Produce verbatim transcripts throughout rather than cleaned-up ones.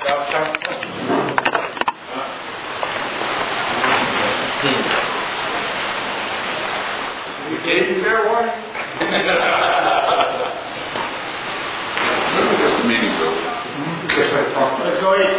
You gave me fair warning. I guess the meeting's over. Guess I talked. Let's go eat.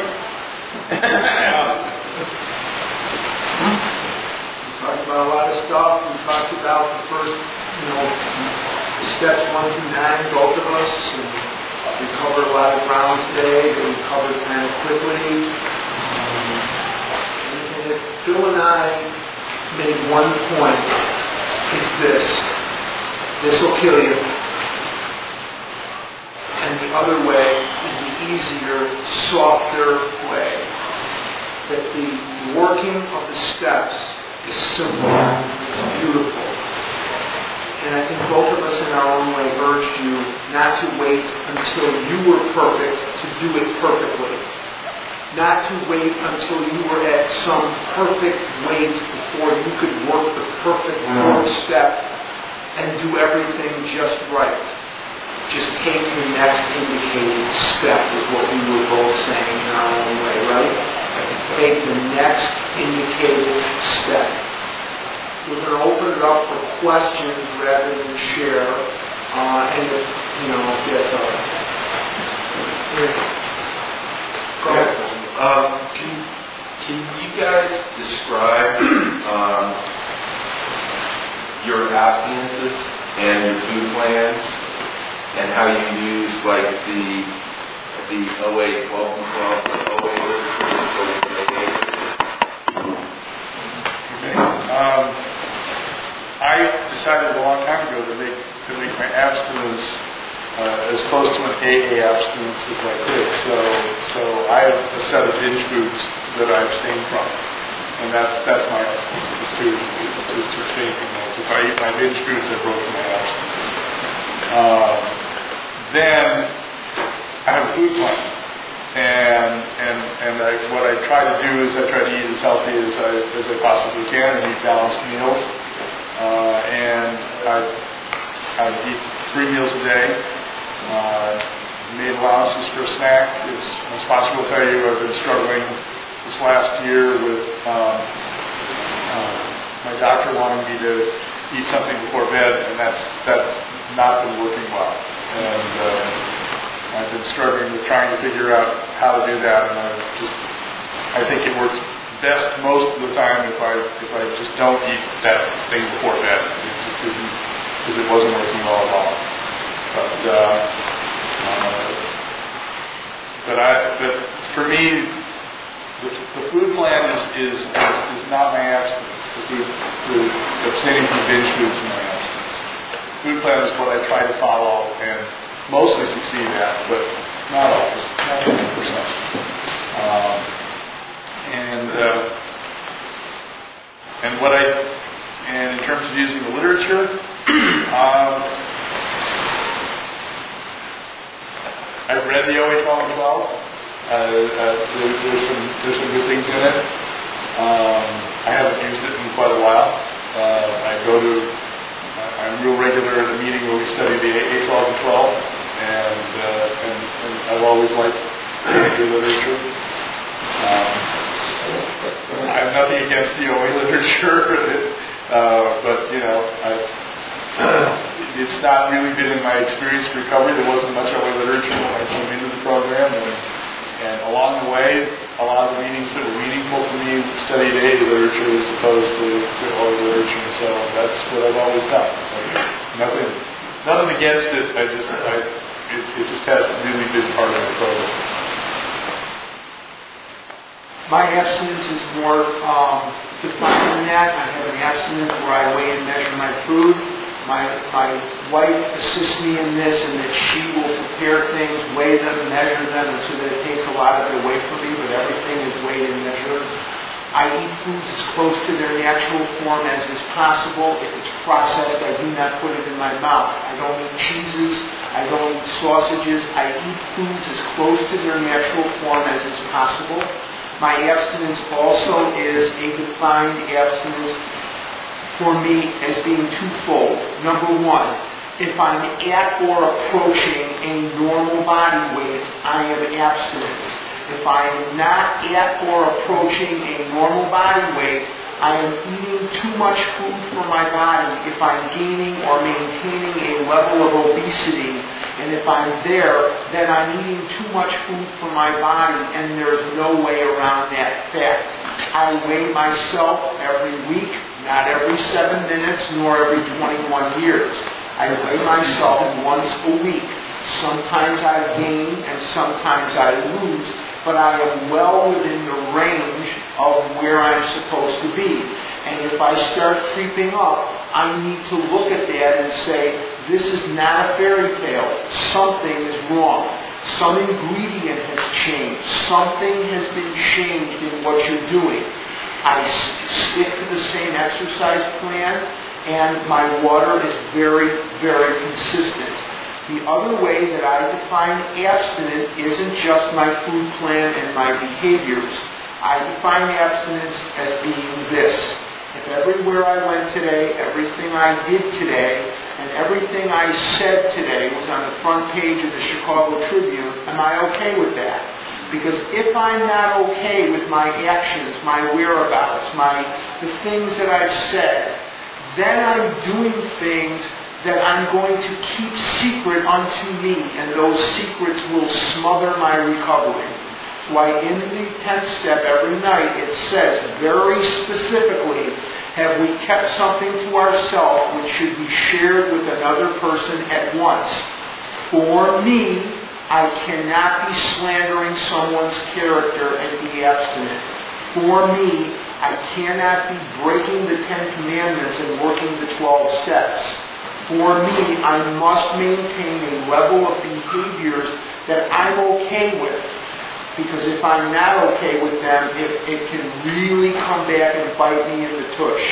We talked about a lot of stuff. We talked about the first, you know, steps one through nine, both of us. And we covered a lot of ground today that we covered kind of quickly. Um, and if Bill and I made one point, it's this. This will kill you. And the other way is the easier, softer way. That the working of the steps is simple, it's beautiful. And I think both of us in our own way urged you not to wait until you were perfect to do it perfectly. Not to wait until you were at some perfect weight before you could work the perfect fourth step and do everything just right. Just take the next indicated step is what we were both saying in our own way, right? Take the next indicated step. We're going to open it up for questions rather than share. Uh, and, if, you know, get uh, go ahead. Um, can, can you guys describe um, your abstinences and your food plans and how you use like the the O A twelve and twelve, the O A literature? Okay. Um, I decided a long time ago to make to make my abstinence uh, as close to an A A abstinence as I could. So so I have a set of binge foods that I abstain from, and that's that's my abstinence is to to, to abstain from those. If I eat my binge foods, I've broken my abstinence. Uh, then I have a food plan, and and and I, what I try to do is I try to eat as healthy as I as I possibly can and eat balanced meals. Uh, and I, I eat three meals a day. Uh, made allowances for a snack. As, as possible to tell you, I've been struggling this last year with um, uh, my doctor wanting me to eat something before bed, and that's that's not been working well. And uh, I've been struggling with trying to figure out how to do that, and I just I think it works best most of the time if I if I just don't eat that thing before bed. It just isn't because it wasn't working well at all. But uh, uh, but I but for me, the, the food plan is, is is is not my abstinence. The food, the abstaining from binge foods is my abstinence. The food plan is what I try to follow and mostly succeed at, but not always, not one hundred percent. Um, And uh, and what I and in terms of using the literature, um, I've read the O A twelve and twelve. Uh, uh, there, there's some there's some good things in it. Um, I haven't used it in quite a while. Uh, I go to I'm real regular at a meeting where we study the A A twelve and twelve, and uh, and, and I've always liked the literature. Um, I have nothing against the O A literature, uh, but you know, I, uh, it's not really been in my experience of recovery. There wasn't much O A literature when I came into the program, and, and along the way, a lot of the meetings that were meaningful for me studied A A literature as opposed to, to O A literature. So that's what I've always done. Like, nothing, nothing against it. I just, I, it, it just hasn't really been part of the program. My abstinence is more um, defined than that. I have an abstinence where I weigh and measure my food. My my wife assists me in this, and that she will prepare things, weigh them, measure them, and so that it takes a lot of it away from me, but everything is weighed and measured. I eat foods as close to their natural form as is possible. If it's processed, I do not put it in my mouth. I don't eat cheeses. I don't eat sausages. I eat foods as close to their natural form as is possible. My abstinence also is a defined abstinence for me as being twofold. Number one, if I'm at or approaching a normal body weight, I am abstinent. If I am not at or approaching a normal body weight, I am eating too much food for my body if I'm gaining or maintaining a level of obesity. And if I'm there, then I'm eating too much food for my body, and there's no way around that fact. I weigh myself every week, not every seven minutes, nor every twenty-one years. I weigh myself once a week. Sometimes I gain and sometimes I lose, but I am well within the range of where I'm supposed to be. And if I start creeping up, I need to look at that and say, this is not a fairy tale. Something is wrong. Some ingredient has changed. Something has been changed in what you're doing. I stick to the same exercise plan, and my water is very, very consistent. The other way that I define abstinence isn't just my food plan and my behaviors. I define abstinence as being this. If everywhere I went today, everything I did today, and everything I said today was on the front page of the Chicago Tribune, am I okay with that? Because if I'm not okay with my actions, my whereabouts, my the things that I've said, then I'm doing things that I'm going to keep secret unto me, and those secrets will smother my recovery. Why, in the tenth step every night, it says very specifically, have we kept something to ourselves which should be shared with another person at once? For me, I cannot be slandering someone's character and be abstinent. For me, I cannot be breaking the Ten Commandments and working the twelve steps. For me, I must maintain a level of behaviors that I'm okay with. Because if I'm not okay with them, it, it can really come back and bite me in the tush.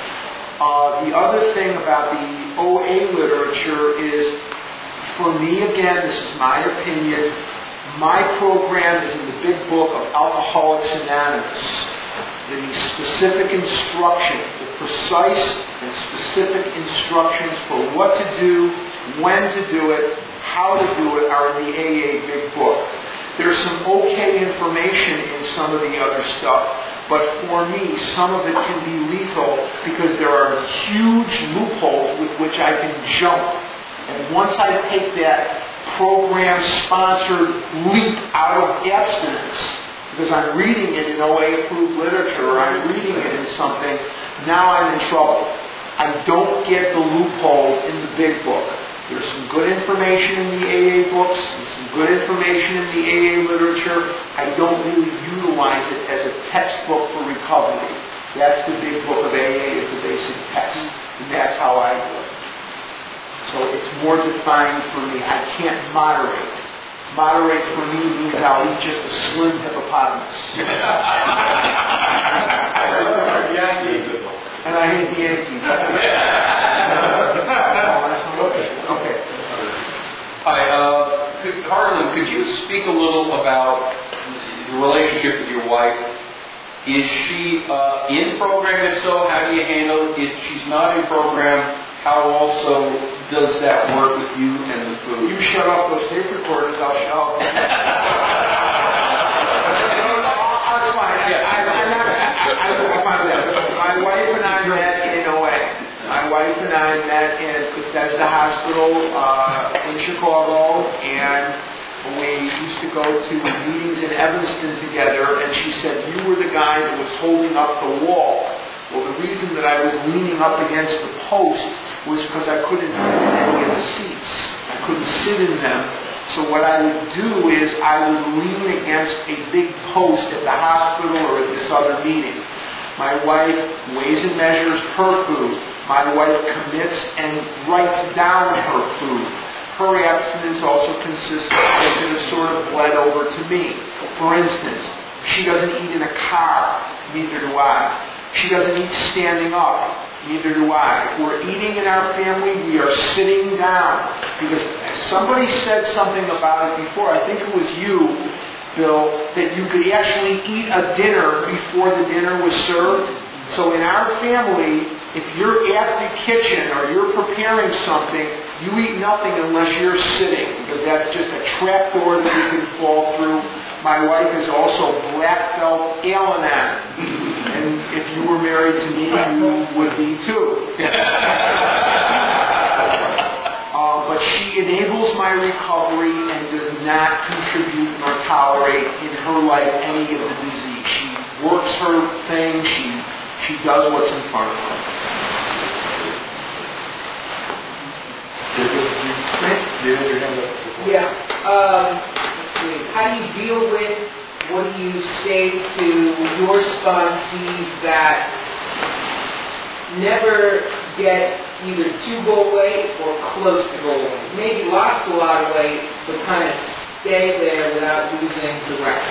Uh, the other thing about the O A literature is, for me, again, this is my opinion, my program is in the big book of Alcoholics Anonymous. The specific instruction, the precise and specific instructions for what to do, when to do it, how to do it are in the A A big book. There's some okay information in some of the other stuff, but for me, some of it can be lethal because there are huge loopholes with which I can jump. And once I take that program-sponsored leap out of abstinence, because I'm reading it in O A-approved literature, or I'm reading it in something, now I'm in trouble. I don't get the loopholes in the big book. There's some good information in the A A books, and some good information in the A A literature. I don't really utilize it as a textbook for recovery. That's the big book of A A, is the basic text. And that's how I do it. So it's more defined for me. I can't moderate. Moderate for me means I'll eat just a slim hippopotamus. And I hate the Yankees. Okay. Hi, uh, could, Harlan, could you speak a little about the relationship with your wife? Is she uh, in program? If so, how do you handle it? If she's not in program, how also does that work with you and the food? You shut off those tape recorders, I'll shut off. That's fine. I, I, I'm not, I, I, I find that. My wife and I met in O A. My wife and I met in Bethesda Hospital uh, in Chicago, and we used to go to meetings in Evanston together, and she said, you were the guy that was holding up the wall. Well, the reason that I was leaning up against the post was because I couldn't fit in any of the seats. I couldn't sit in them. So what I would do is I would lean against a big post at the hospital or at this other meeting. My wife weighs and measures her food. My wife commits and writes down her food. Her abstinence also consists of something that sort of bled over to me. For instance, she doesn't eat in a car, neither do I. She doesn't eat standing up, neither do I. If we're eating in our family, we are sitting down. Because somebody said something about it before, I think it was you, Bill, that you could actually eat a dinner before the dinner was served. So in our family, if you're at the kitchen or you're preparing something, you eat nothing unless you're sitting, because that's just a trap door that you can fall through. my wife is also black belt Al-Anon. And if you were married to me, you would be too. uh, but she enables my recovery and does not contribute nor tolerate in her life any of the disease. She works her thing. She she does what's in front of her. Yeah. Um, let's see. How do you deal with, what do you say to your sponsees that never get either to go weight or close to go weight? Maybe lost a lot of weight, but kind of stay there without losing the rest.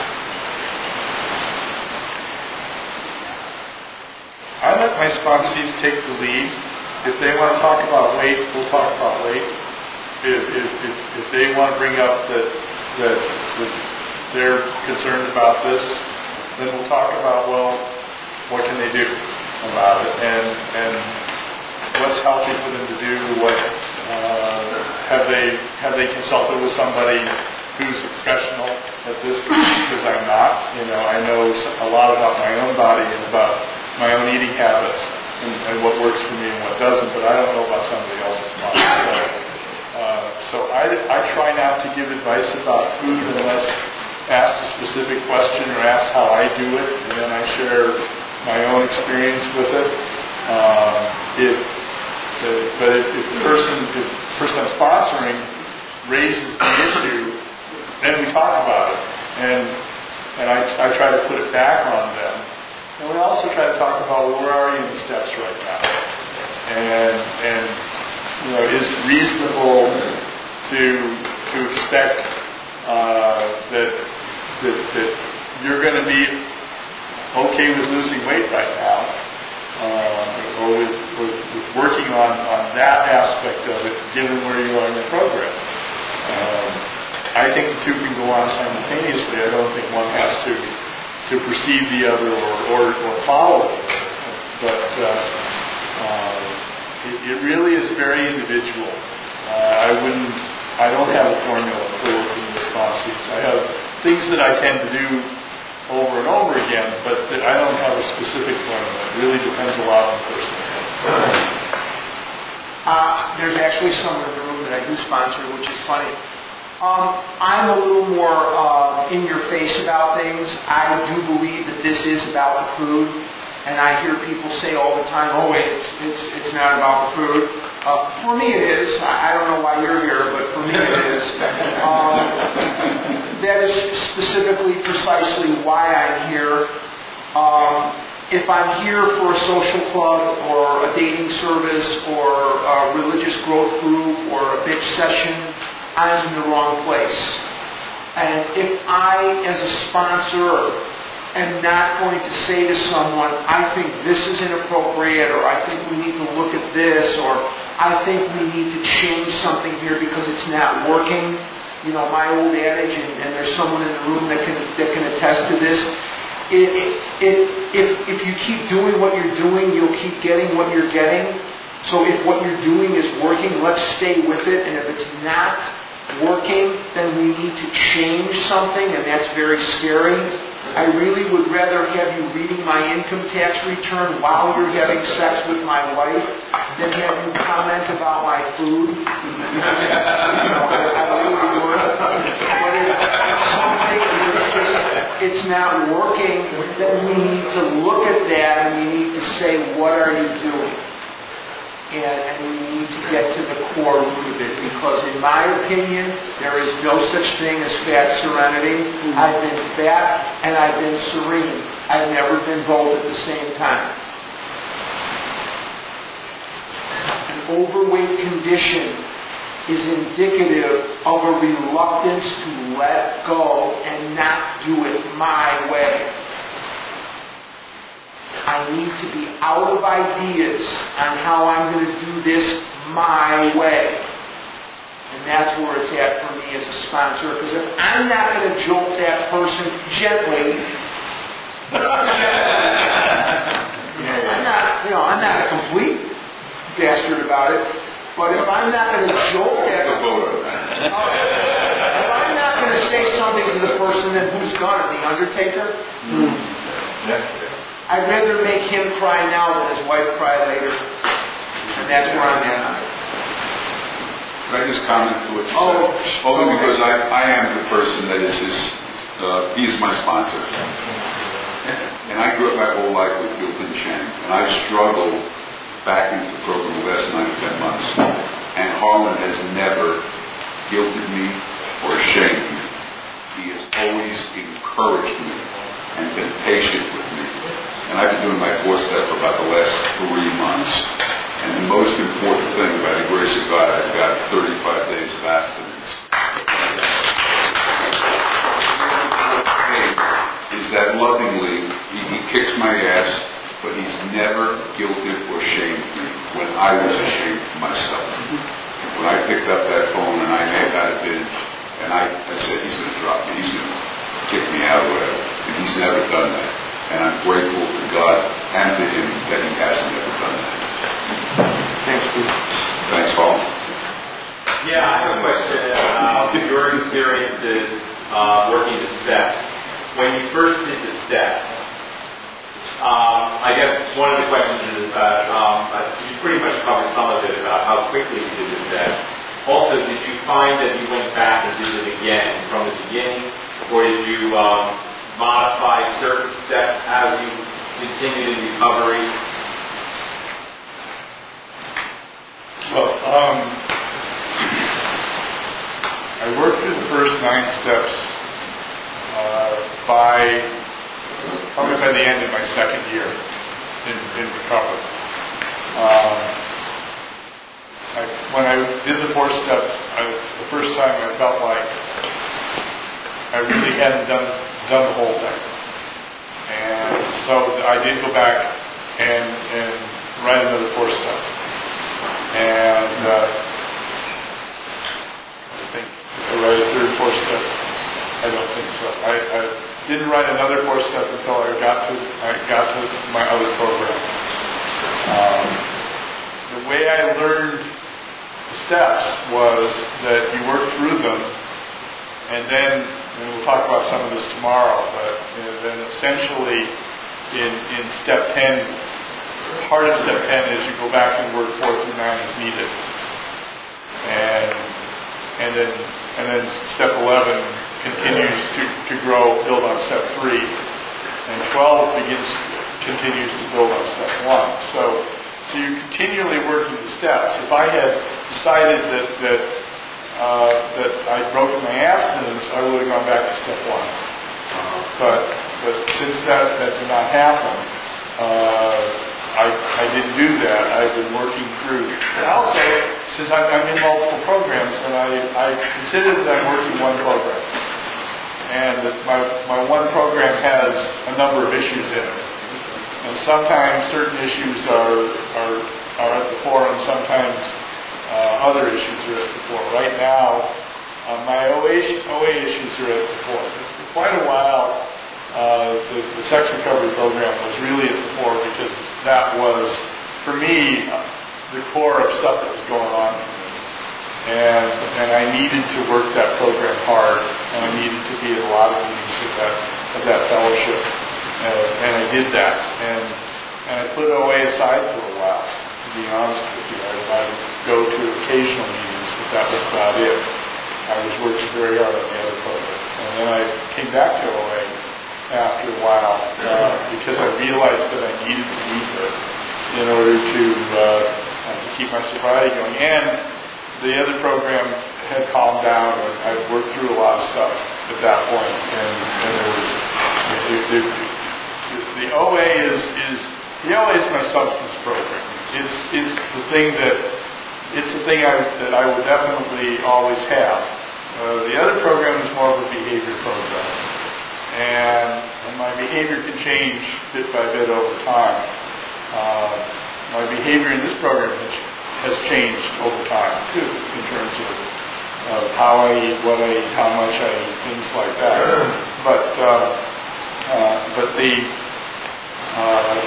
I let my sponsees take the lead. If they want to talk about weight, we'll talk about weight. If, if, if, if they want to bring up that, that, that they're concerned about this, then we'll talk about, well, what can they do about it, and and what's healthy for them to do. What uh, have they have they consulted with somebody who's a professional at this? Because I'm not. You know, I know a lot about my own body and about my own eating habits and, and what works for me and what doesn't, but I don't know about somebody else's body. So, uh, so I, I try not to give advice about food unless asked a specific question or asked how I do it, and then I share my own experience with it. Um, if, uh, but if, if the person, if the person I'm sponsoring raises the issue, then we talk about it, and and I, I try to put it back on them. And we also try to talk about, well, where are you in the steps right now, and and you know, is it reasonable to to expect uh, that that that you're going to be okay with losing weight right now, uh, or with, with, with working on, on that aspect of it, given where you are in the program. Um, I think the two can go on simultaneously. I don't think one has to to precede the other or, or, or follow it. But uh, uh, it, it really is very individual. Uh, I wouldn't, I don't have a formula for working with sponsees. I have things that I tend to do over and over again, but that I don't have a specific formula. It really depends a lot on the person. Uh, there's actually someone in the room that I do sponsor, which is funny. Um, I'm a little more uh, in your face about things. I do believe that this is about the food, and I hear people say all the time, "Oh, wait, it's it's, it's not about the food." Uh, for me, it is. I, I don't know why you're here, but for me, it is. Um, that is specifically, precisely why I'm here. Um, if I'm here for a social club or a dating service or a religious growth group or a bitch session, I'm in the wrong place. And if I, as a sponsor, am not going to say to someone, I think this is inappropriate, or I think we need to look at this, or I think we need to change something here because it's not working. You know, my old adage, and, and there's someone in the room that can that can attest to this. It, it, it, if, if you keep doing what you're doing, you'll keep getting what you're getting. So if what you're doing is working, let's stay with it. And if it's not working, then we need to change something, and that's very scary. I really would rather have you reading my income tax return while you're having sex with my wife than have you comment about my food. You know, I really would. But if something is just, it's not working, then we need to look at that and we need to say, what are you doing? And, and we need to get to the core root of it, because in my opinion, there is no such thing as fat serenity. I've been fat and I've been serene. I've never been both at the same time. An overweight condition is indicative of a reluctance to let go and not do it my way. I need to be out of ideas on how I'm going to do this my way. And that's where it's at for me as a sponsor. Because if I'm not going to jolt that person gently, I'm not, you know, I'm not a complete bastard about it. But if I'm not going to jolt that, if I'm not going to say something to the person, then who's gonna? The undertaker? Mm. I'd rather make him cry now than his wife cry later. And that's where I'm at on it. Can I just comment to what you oh, said? Only because I, I am the person that is his, uh, he's my sponsor. And I grew up my whole life with guilt and shame. And I've struggled back into the program the last nine or ten months. And Harlan has never guilted me or shamed me. He has always encouraged me and been patient with me. And I've been doing my fourth step for about the last three months. And the most important thing, by the grace of God, I've got thirty-five days of abstinence. Is that lovingly, he, he kicks my ass, but he's never guilted or shamed me when I was ashamed of myself. When I picked up that phone and I had had a binge, and I, I said, he's going to drop me, he's going to kick me out or whatever. And he's never done that. And I'm grateful to God and to him that he hasn't ever done that. Thanks, Steve. Thanks, Paul. Yeah, I have a question. Uh, your experiences uh, working the steps. When you first did the steps, um, I guess one of the questions is about, um, you pretty much covered some of it about how quickly you did the steps. Also, did you find that you went back and did it again from the beginning, or did you um, modify certain steps as you continued in recovery? Well, um, I worked through the first nine steps uh, by probably by the end of my second year in, in recovery. Um, I, when I did the fourth step, I, the first time I felt like I really hadn't done done the whole thing, and so I did go back and and write another fourth step. And uh, I think I write a third, fourth step. I don't think so. I, I didn't write another fourth step until I got to I got to my other program. Um, the way I learned the steps was that you work through them, and then and we'll talk about some of this tomorrow. But you know, then essentially, in in step ten. Part of step ten is you go back and work four through nine as needed, and and then and then step eleven continues to, to grow, build on step three, and twelve begins continues to build on step one. So so you're continually working the steps. If I had decided that that uh, that I'd broken my abstinence, I would have gone back to step one. Uh, but but since that that did not happen. Uh, I, I didn't do that. I've been working through. And also, since I'm, I'm in multiple programs, and I, I consider that I'm working one program. And that my, my one program has a number of issues in it. And sometimes certain issues are, are, are at the fore, and sometimes uh, other issues are at the fore. Right now, uh, my O A, O A issues are at the fore. For quite a while, uh, the, the sex recovery program was really at the fore because that was, for me, uh, the core of stuff that was going on. And and I needed to work that program hard, and I needed to be at a lot of meetings of that of that fellowship, uh, and I did that. And and I put O A aside for a while, to be honest with you. I, I would go to occasional meetings, but that was about it. I was working very hard on the other program, and then I came back to O A after a while uh, because I realized that I needed to be there in order to uh, to keep my sobriety going. And the other program had calmed down, and I worked through a lot of stuff at that point. And, and there was the, the, the, the O A is is the O A is my substance program. It's it's the thing that it's the thing I, that I will definitely always have. Uh, the other program is more of a behavior program. And, and my behavior can change bit by bit over time. Uh, my behavior in this program has, has changed over time too, in terms of, of how I eat, what I eat, how much I eat, things like that. But uh, uh, but the uh,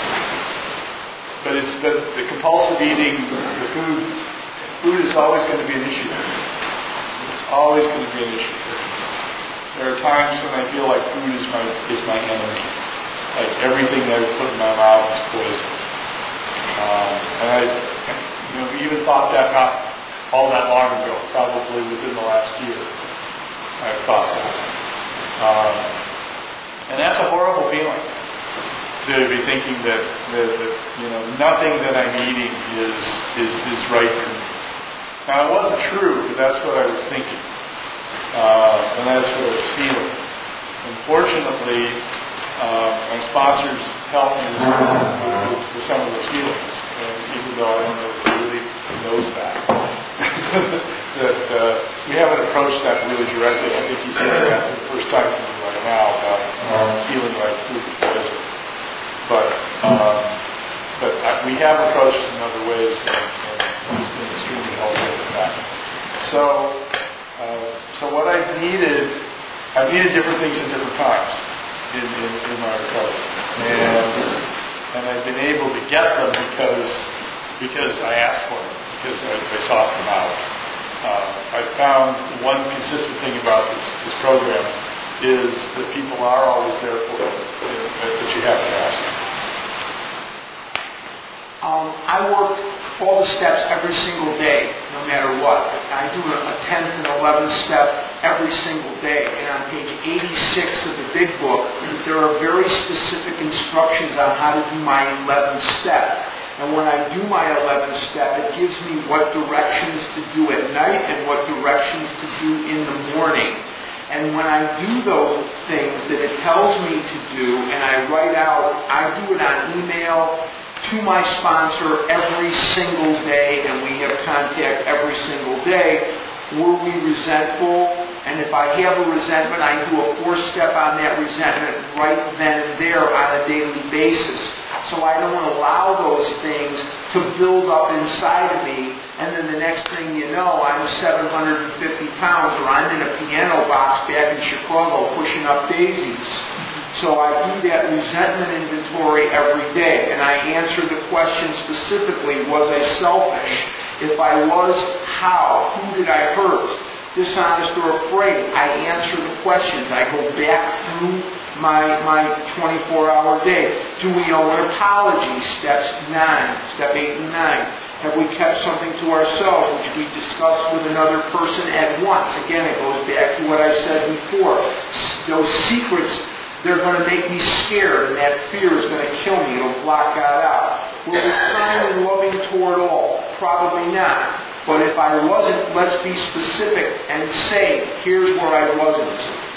but it's the, the compulsive eating, the food food is always going to be an issue. It's always going to be an issue. There are times when I feel like food is my is my enemy. Like everything that I put in my mouth is poison. Um, and I, you know, even thought that not all that long ago, probably within the last year. I've thought that. Um, and that's a horrible feeling. To be thinking that, that, that you know nothing that I'm eating is is is right for me. Now it wasn't true, but that's what I was thinking. Uh, and that's what I was feeling. Unfortunately, uh, my sponsors helped me with, with, with some of those feelings, and even though I don't know if he really knows that. that uh, we haven't approached that really directly. I think he's saying that for the first time to me right now about um, feeling like food poison. But um, but I, we have approached it in other ways, and, and he's been extremely helpful with that. So. Uh, so what I've needed, I've needed different things at different times in, in, in my recovery, and and I've been able to get them because because I asked for them, because I, I sought them out. Uh, I found one consistent thing about this, this program is that people are always there for you, that you have to ask them. Um, I work all the steps every single day, no matter what. I do a, a tenth and eleventh step every single day. And on page eighty-six of the big book, there are very specific instructions on how to do my eleventh step. And when I do my eleventh step, it gives me what directions to do at night and what directions to do in the morning. And when I do those things that it tells me to do, and I write out, I do it on email to my sponsor every single day, and we have contact every single day. Were we resentful? And if I have a resentment, I do a fourth step on that resentment right then and there on a daily basis. So I don't allow those things to build up inside of me, and then the next thing you know, I'm seven hundred fifty pounds, or I'm in a piano box back in Chicago pushing up daisies. So I do that resentment inventory every day, and I answer the question specifically, was I selfish? If I was, how? Who did I hurt? Dishonest or afraid? I answer the questions. I go back through my my twenty-four hour day. Do we owe an apology? Steps nine, step eight and nine. Have we kept something to ourselves which we discussed with another person at once? Again, it goes back to what I said before. Those secrets, they're going to make me scared, and that fear is going to kill me. It'll block God out. Were we kind and loving toward all? Probably not. But if I wasn't, let's be specific and say, here's where I wasn't.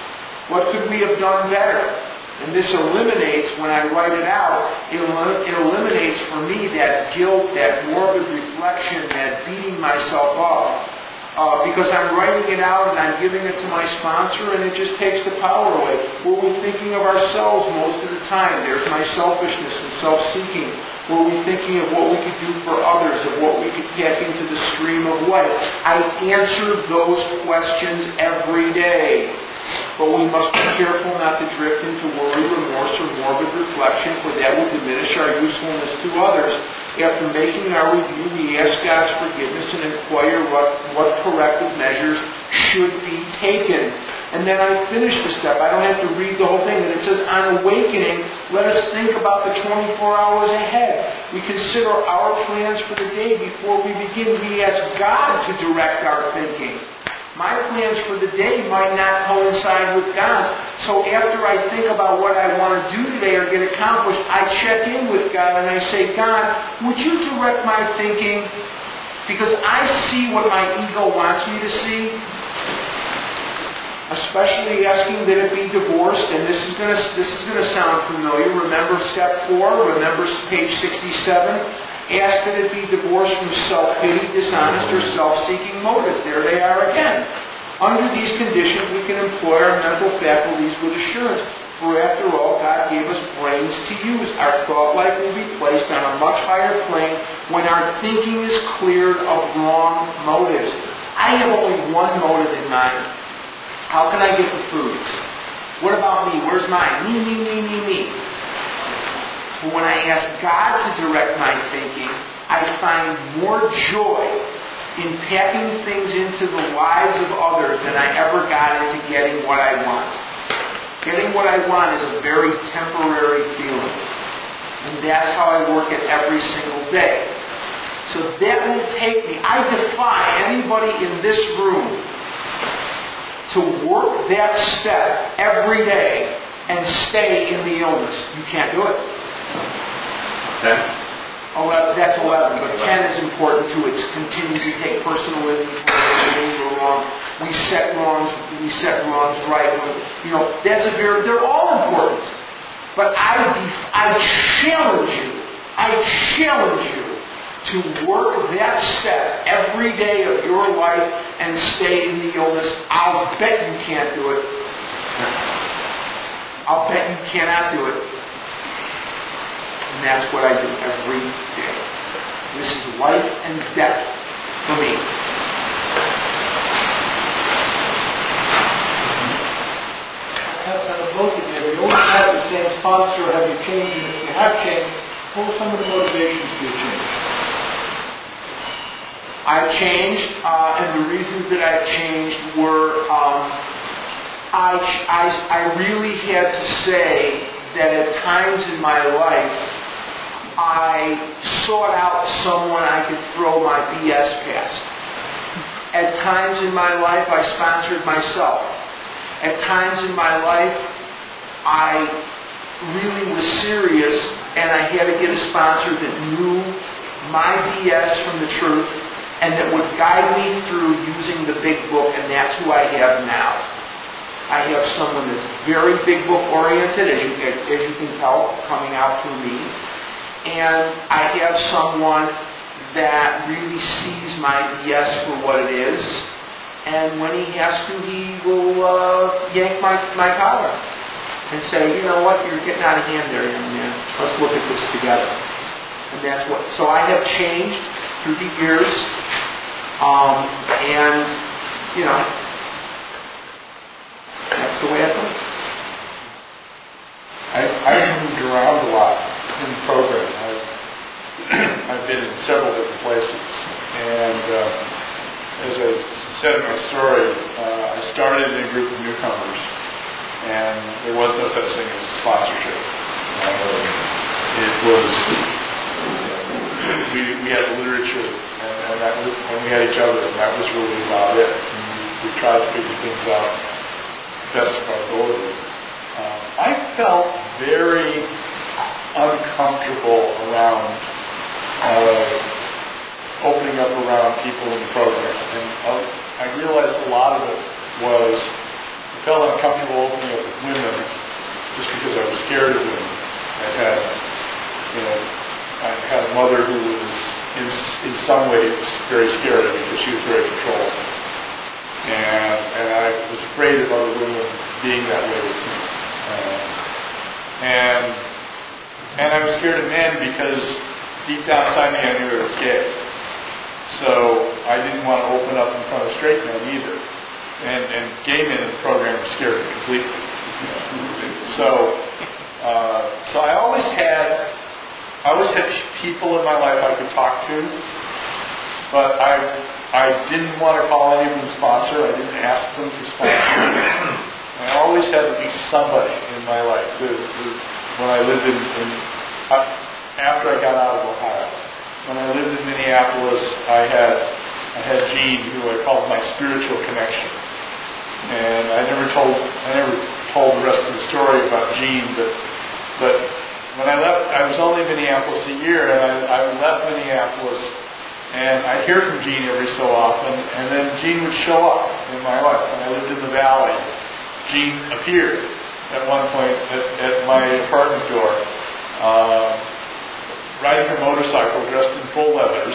What could we have done better? And this eliminates, when I write it out, it, it eliminates for me that guilt, that morbid reflection, that beating myself up. Uh, because I'm writing it out and I'm giving it to my sponsor, and it just takes the power away. Were we thinking of ourselves most of the time? There's my selfishness and self-seeking. Were we thinking of what we could do for others, of what we could tap into the stream of life? I answer those questions every day. But we must be careful not to drift into worry, remorse, or morbid reflection, for that will diminish our usefulness to others. After making our review, we ask God's forgiveness and inquire what, what corrective measures should be taken. And then I finish the step. I don't have to read the whole thing. And it says, on awakening, let us think about the twenty-four hours ahead. We consider our plans for the day before we begin. We ask God to direct our thinking. My plans for the day might not coincide with God's. So after I think about what I want to do today or get accomplished, I check in with God and I say, God, would you direct my thinking? Because I see what my ego wants me to see. Especially asking that it be divorced, and this is going to this is going to sound familiar. Remember step four. Remember page sixty-seven. Ask that it be divorced from self-pity, dishonest, or self-seeking motives. There they are again. Under these conditions, we can employ our mental faculties with assurance. For after all, God gave us brains to use. Our thought life will be placed on a much higher plane when our thinking is cleared of wrong motives. I have only one motive in mind. How can I get the foods? What about me? Where's mine? Me, me, me, me, me. But when I ask God to direct my thinking, I find more joy in packing things into the lives of others than I ever got into getting what I want. Getting what I want is a very temporary feeling. And that's how I work it every single day. So that will take me, I defy anybody in this room to work that step every day and stay in the illness. You can't do it. Ten? eleven, that's eleven, but ten is important too. It's continue to take personal inventory when things go wrong. We set wrongs, we set wrongs right. You know, that's a very, they're all important. But I, I challenge you, I challenge you to work that step every day of your life and stay in the illness. I'll bet you can't do it. I'll bet you cannot do it. And that's what I do every day. This is life and death for me. Uh, both of you, have you always had the same sponsor, or have you changed? And if you have changed, what were some of the motivations for your change? I've changed, uh, and the reasons that I've changed were um, I, I, I really had to say that at times in my life I sought out someone I could throw my B S past. At times in my life I sponsored myself. At times in my life I really was serious and I had to get a sponsor that knew my B S from the truth and that would guide me through using the big book, and that's who I have now. I have someone that's very big book oriented, as you, as you can tell, coming out through me. And I have someone that really sees my B S for what it is. And when he has to, he will uh, yank my, my collar and say, you know what, you're getting out of hand there, young man. Let's look at this together. And that's what. So I have changed through the years. Um, and, you know, that's the way I think. I, I've moved around a lot in the program. I've, I've been in several different places. And uh, as I said in my story, uh, I started in a group of newcomers, and there was no such thing as sponsorship. Uh, it was, we, we had literature, and, and, that was, and we had each other, and that was really about it. And we tried to figure things out best of our ability. Um, I felt very uncomfortable around uh, opening up around people in the program, and uh, I realized a lot of it was I felt uncomfortable opening up with women just because I was scared of women. I had, you know, I had a mother who was in in some ways very scared of me because she was very controlled. And, and I was afraid of other women being that way with me. Uh, and and I was scared of men because deep down inside me I knew I was gay. So I didn't want to open up in front of straight men either. And, and gay men in the program scared me completely. So uh, so I always had I always had people in my life I could talk to, but I I didn't want to call any of them sponsor. I didn't ask them to sponsor. I always had at least somebody in my life. The, the, when I lived in, in uh, after I got out of Ohio, when I lived in Minneapolis, I had I had Gene, who I called my spiritual connection. And I never told I never told the rest of the story about Gene, but but when I left, I was only in Minneapolis a year, and I, I left Minneapolis. And I'd hear from Gene every so often, and then Gene would show up in my life. When I lived in the valley, Gene appeared at one point at, at my apartment door, uh, riding her motorcycle, dressed in full leathers,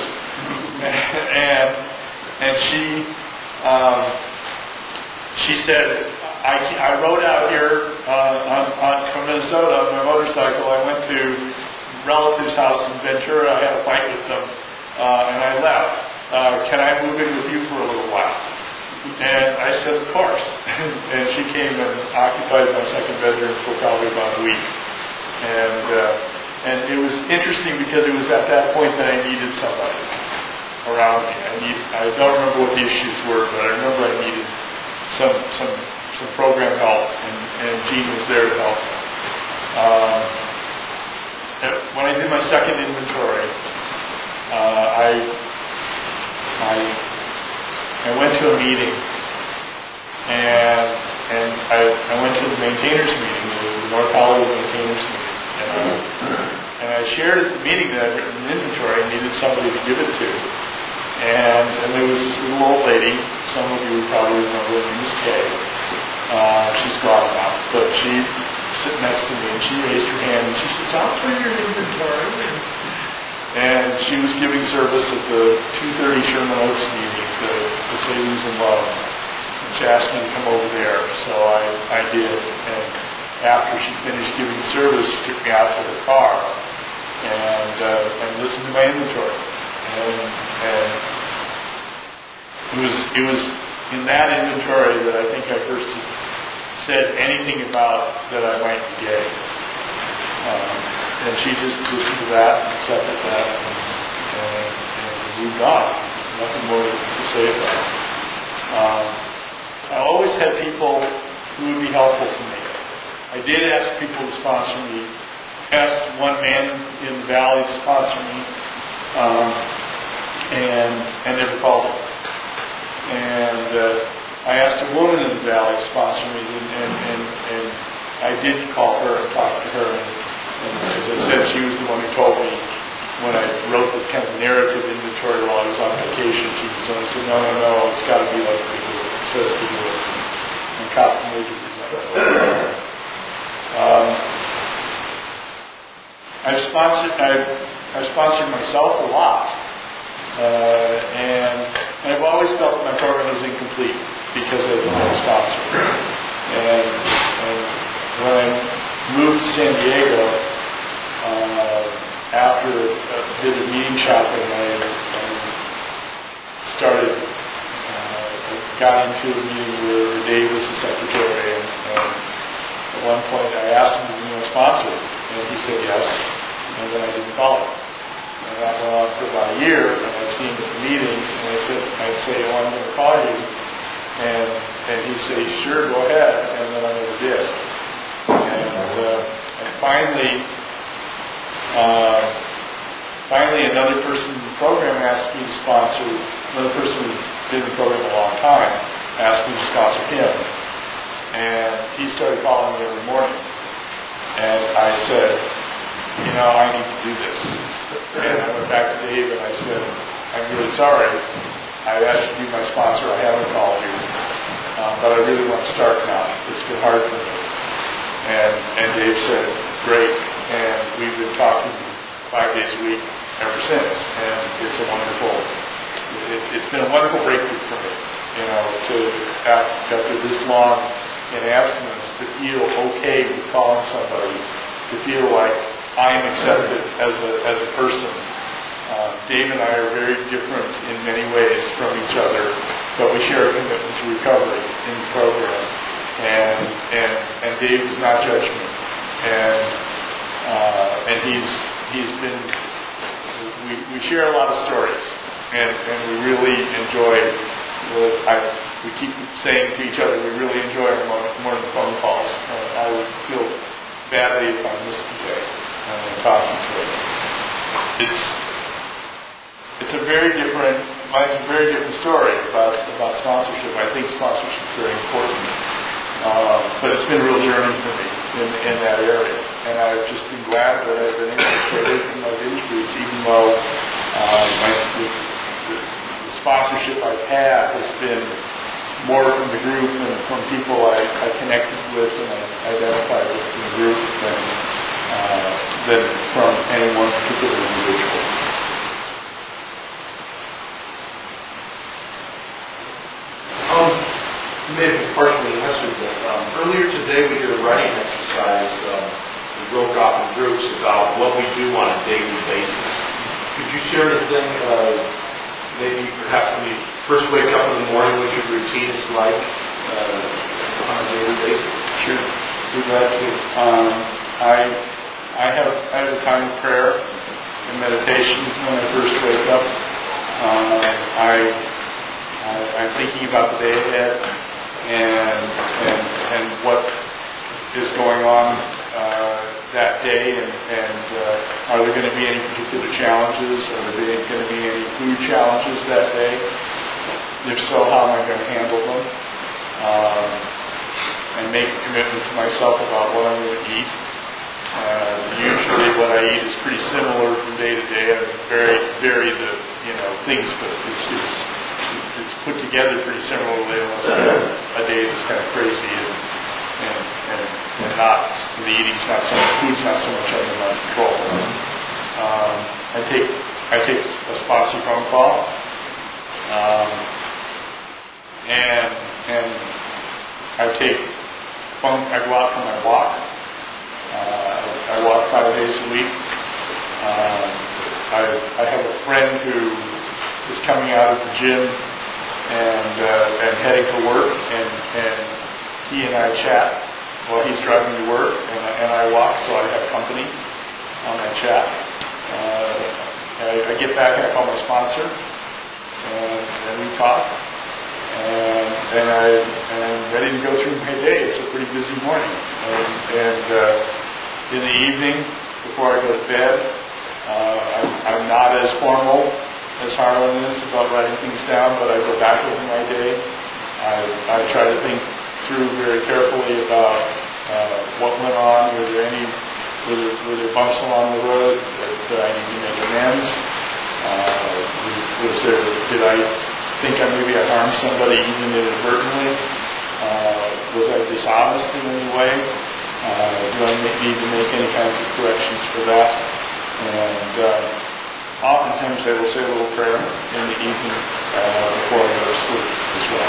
and and she um, she said, I, I rode out here uh, on, on, from Minnesota on my motorcycle. I went to a relative's house in Ventura. I had a fight with them. Uh, and I left. Uh, can I move in with you for a little while? And I said, of course. And she came and occupied my second bedroom for probably about a week. And uh, and it was interesting because it was at that point that I needed somebody. around me. I need, I don't remember what the issues were, but I remember I needed some some some program help, and, and Gene was there to help. Um, when I did my second inventory, uh, I I I went to a meeting, and and I, I went to the maintainers meeting, the North Hollywood maintainers meeting, and I, and I shared at the meeting that I'd written an inventory and needed somebody to give it to. And, and there was this little old lady, some of you probably remember her name is Kay. Uh, she's gone now, but she sat next to me and she raised her hand and she said, "I'll turn your inventory." And she was giving service at the two thirty Sherman Oaks meeting, the, the Savings and Loan. And she asked me to come over there, so I, I did. And after she finished giving service, she took me out to her car and uh, and listened to my inventory. And, and it was it was in that inventory that I think I first said anything about that I might be gay. Um, and she just listened to that and accepted that and, and, and moved on. Nothing more to say about it. Um, I always had people who would be helpful to me. I did ask people to sponsor me. I asked one man in the Valley to sponsor me. Um, and and never called it. And uh, I asked a woman in the Valley to sponsor me, and, and, and, and I did call her and talk to her. And, and as I said, she was the one who told me when I wrote this kind of narrative inventory while I was on vacation. She was the one who said, "No, no, no, it's got to be like it says to do it." And cop major was like, "Okay." Um, I've sponsored. I've, I've sponsored myself a lot. Uh, and, and I've always felt that my program was incomplete because I didn't have a sponsor. And, and when I moved to San Diego, uh, after a bit of meeting shopping, I, I started, uh, got into a meeting where Dave was the secretary, and, and at one point I asked him to be my sponsor, and he said yes, and then I didn't call it. And that went on for about a year, and I'd see him at the meeting, and I said, I'd say, "Oh, I'm going to call you," and and he'd say, "Sure, go ahead," and then I never did. And, uh, and finally, uh, finally, another person in the program asked me to sponsor. Another person who's been in the program a long time asked me to sponsor him, and he started calling me every morning, and I said, "You know, I need to do this." And I went back to Dave and I said, "I'm really sorry. I asked you to be my sponsor. I haven't called you. Um, but I really want to start now. It's been hard for me." And, and Dave said, "Great." And we've been talking five days a week ever since. And it's a wonderful, it, it's been a wonderful breakthrough for me. You know, to, after this long in abstinence, to feel okay with calling somebody, to feel like I am accepted as a as a person. Uh, Dave and I are very different in many ways from each other, but we share a commitment to recovery in the program. And and and Dave does not judge me, and uh, and he's he's been. We, we share a lot of stories, and, and we really enjoy. The, I, we keep saying to each other, we really enjoy our morning, morning phone calls. Uh, I would feel badly if I missed the day. Uh, talking to it. It's it's a very different, mine's a very different story about about sponsorship. I think sponsorship is very important, um, but it's been a real journey for me in, in that area, and I've just been glad that I've been able to share it in those age groups, even though uh, my, the, the, the sponsorship I've had has been more from the group and from people I, I connected with and I identified with in the group than Uh, than from any one particular individual. Um, you may have partially answered that. Um, earlier today we did a writing exercise. Um, we broke off in groups about what we do on a daily basis. Could you share anything, uh, maybe perhaps when you first wake up in the morning, what your routine is like uh, on a daily basis? Sure. Be glad to. Um, I I have I have a time of prayer and meditation when I first wake up. Uh, I, I, I'm thinking about the day ahead and, and, and what is going on uh, that day, and, and uh, are there going to be any particular challenges? Are there going to be any food challenges that day? If so, how am I going to handle them? Um, and make a commitment to myself about what I'm going to eat. Uh, usually what I eat is pretty similar from day to day. I vary, vary the, you know, things, but it's, it's, it's put together pretty similarly unless I have a day that's kind of crazy and, and, and, and not, the eating's not so much, food's not so much under my control. Um, I take, I take a sponsor phone call. Um, and, and I take phone, I go out for my walk. Uh, I walk five days a week. Um, I, I have a friend who is coming out of the gym and uh, and heading to work, and, and he and I chat while he's driving to work, and, and I walk, so I have company on that chat. Uh, I, I get back and I call my sponsor, and, and we talk, and, and, I, and I'm ready to go through my day. It's a pretty busy morning, and, and uh, in the evening, before I go to bed, uh, I'm, I'm not as formal as Harlan is about writing things down, but I go back over my day. I, I try to think through very carefully about uh, what went on. Were there any, were there, were there bumps along the road that, that I need to make amends? Uh, was there, did I think I maybe I harmed somebody even inadvertently? Uh, was I dishonest in any way? Uh, do I need to make any kinds of corrections for that? And uh, oftentimes I will say a little prayer in the evening uh, before I go to sleep as well.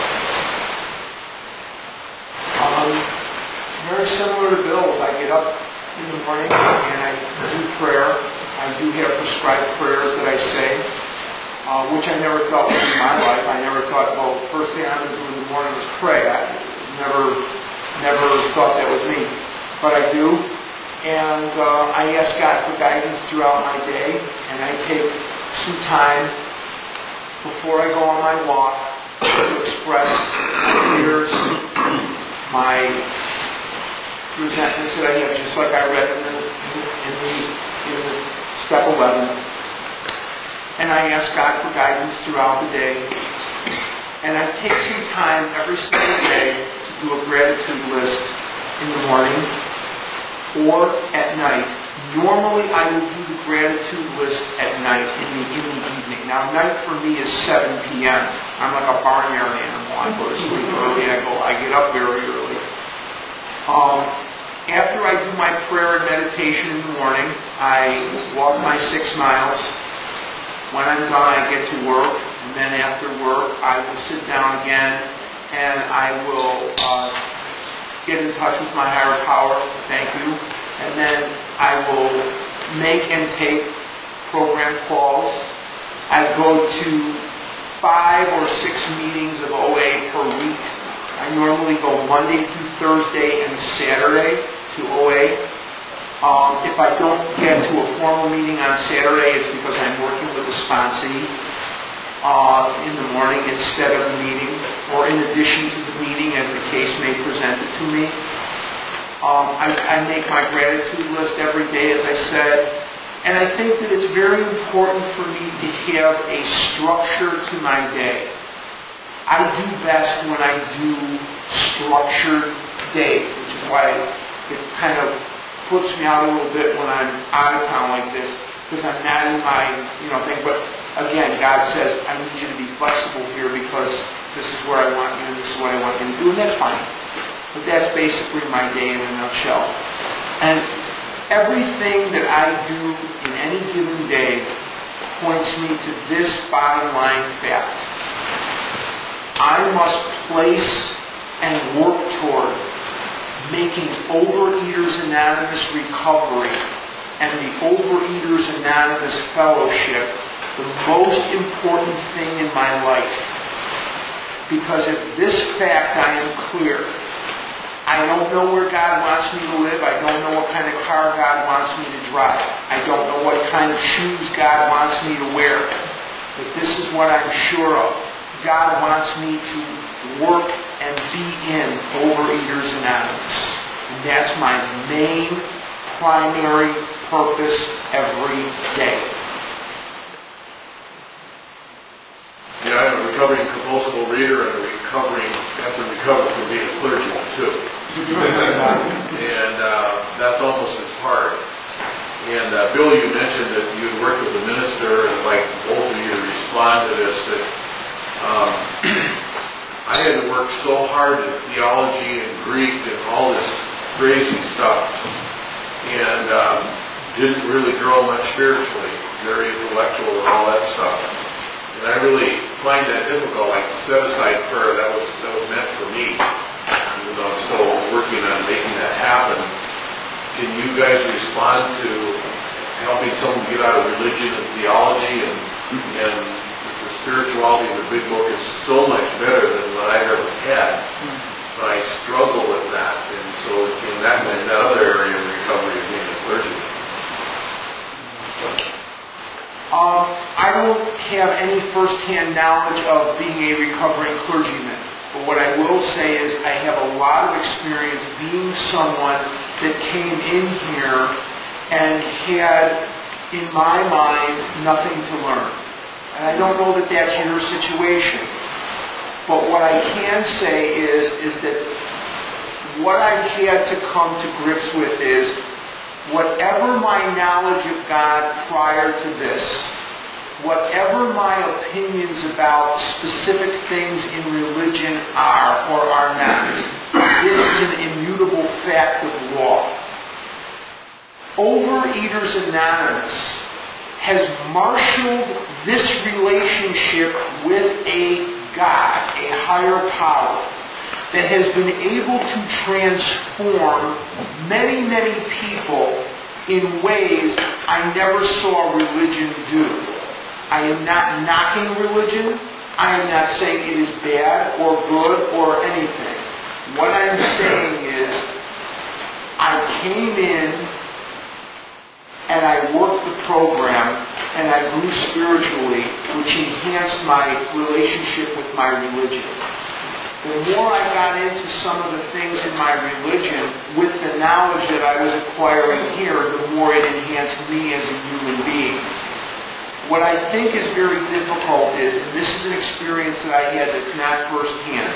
Um, very similar to Bill's. I get up in the morning and I do prayer. I do have prescribed prayers that I say, uh, which I never thought was in my life. I never thought, well, the first thing I'm going to do in the morning is pray. I never, never thought that was me. But I do, and uh, I ask God for guidance throughout my day, and I take some time before I go on my walk to express my fears, my resentments that I have, just like I read in the, in the, in the step eleven. And I ask God for guidance throughout the day, and I take some time every single day to do a gratitude list in the morning or at night. Normally I will do the gratitude list at night, in the, in the evening. Now night for me is seven p.m. I'm like a barnyard animal. I go to sleep early, I go, I get up very early. Um, after I do my prayer and meditation in the morning, I walk my six miles. When I'm done, I get to work, and then after work, I will sit down again, and I will uh, get in touch with my higher power, thank you, and then I will make and take program calls. I go to five or six meetings of O A per week. I normally go Monday through Thursday and Saturday to O A. Um, if I don't get to a formal meeting on Saturday, it's because I'm working with a sponsee Uh, in the morning instead of the meeting, or in addition to the meeting as the case may present it to me. Um, I, I make my gratitude list every day, as I said, and I think that it's very important for me to have a structure to my day. I do best when I do structured days, which is why it kind of puts me out a little bit when I'm out of town like this, because I'm not in my, you know, thing, but again, God says, I need you to be flexible here because this is where I want you and this is what I want you to do, and that's fine. But that's basically my day in a nutshell. And everything that I do in any given day points me to this bottom line fact. I must place and work toward making Overeaters Anonymous recovery and the Overeaters Anonymous Fellowship the most important thing in my life. Because of this fact, I am clear. I don't know where God wants me to live. I don't know what kind of car God wants me to drive. I don't know what kind of shoes God wants me to wear. But this is what I'm sure of. God wants me to work and be in Overeaters Anonymous. And that's my main, primary purpose every day. Yeah, I'm a recovering compulsive reader and a recovering, have to recover from being a clergyman too. and uh, that's almost as hard. And uh, Bill, you mentioned that you had worked with a minister, and like both of you to respond to this, that um, I had to work so hard at theology and Greek and all this crazy stuff, and um, didn't really grow much spiritually, very intellectual and all that stuff. And I really find that difficult. Like set aside prayer, that was that was meant for me, even though I'm still working on making that happen. Can you guys respond to helping someone get out of religion and theology and and the spirituality of the big book is so much better than what I've ever had, but I struggle with that, and so in that in that other area of recovery of being a clergyman. Um, I don't have any first-hand knowledge of being a recovering clergyman. But what I will say is I have a lot of experience being someone that came in here and had, in my mind, nothing to learn. And I don't know that that's your situation. But what I can say is, is that what I've had to come to grips with is whatever my knowledge of God prior to this, whatever my opinions about specific things in religion are or are not, this is an immutable fact of law. Overeaters Anonymous has marshaled this relationship with a God, a higher power, that has been able to transform many, many people in ways I never saw religion do. I am not knocking religion. I am not saying it is bad or good or anything. What I'm saying is I came in and I worked the program and I grew spiritually, which enhanced my relationship with my religion. The more I got into some of the things in my religion with the knowledge that I was acquiring here, the more it enhanced me as a human being. What I think is very difficult is, and this is an experience that I had that's not firsthand,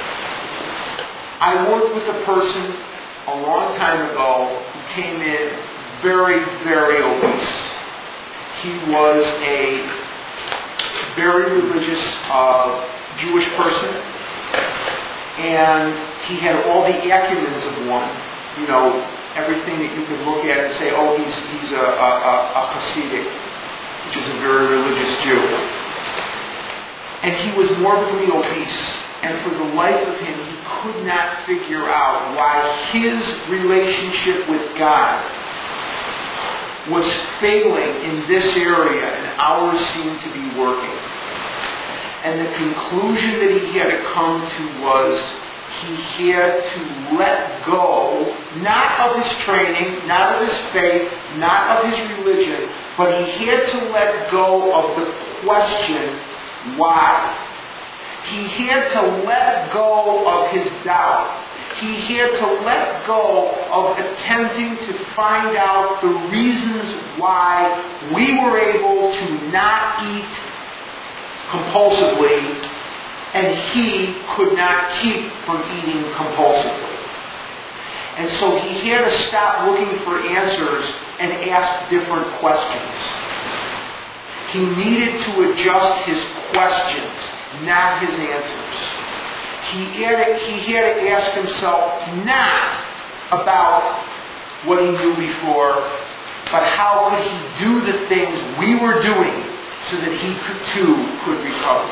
I worked with a person a long time ago who came in very, very obese. He was a very religious uh, Jewish person, and he had all the acumens of one. You know, everything that you could look at and say, oh, he's he's a, a, a, a Hasidic, which is a very religious Jew. And he was morbidly obese, and for the life of him, he could not figure out why his relationship with God was failing in this area, and ours seemed to be working. And the conclusion that he had to come to was he had to let go, not of his training, not of his faith, not of his religion, but he had to let go of the question, why? He had to let go of his doubt. He had to let go of attempting to find out the reasons why we were able to not eat compulsively and he could not keep from eating compulsively. And so he had to stop looking for answers and ask different questions. He needed to adjust his questions, not his answers. He had to, he had to ask himself not about what he knew before, but how could he do the things we were doing so that he could, too could recover.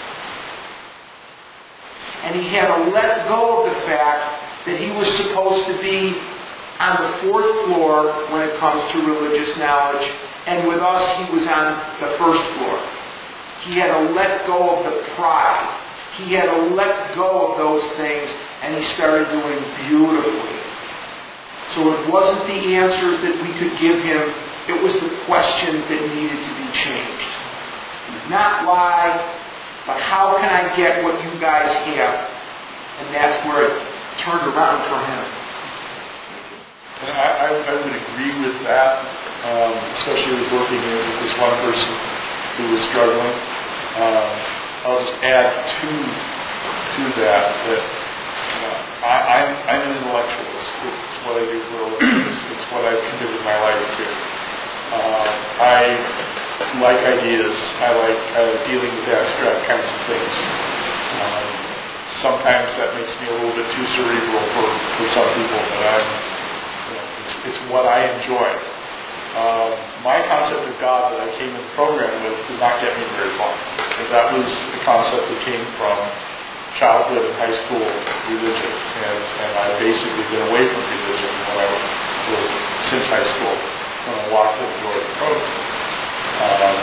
And he had to let go of the fact that he was supposed to be on the fourth floor when it comes to religious knowledge, and with us he was on the first floor. He had to let go of the pride. He had to let go of those things, and he started doing beautifully. So it wasn't the answers that we could give him, it was the questions that needed to be changed. Not why, but how can I get what you guys have? And that's where it turned around for him. And I, I, I would agree with that, um, especially with working with this one person who was struggling. Um, I'll just add to to that that you know, I, I'm, I'm an intellectualist. It's, it's what I do for a living. It's, it's what I've committed my life to. Uh, I like ideas. I like uh, dealing with abstract kinds of things. Um, sometimes that makes me a little bit too cerebral for, for some people, but I'm, you know, it's, it's what I enjoy. Uh, my concept of God that I came in the program with did not get me very far. And that was the concept that came from childhood and high school religion. And, and I've basically been away from religion when I was, since high school, when I walked in the door of the program. Um,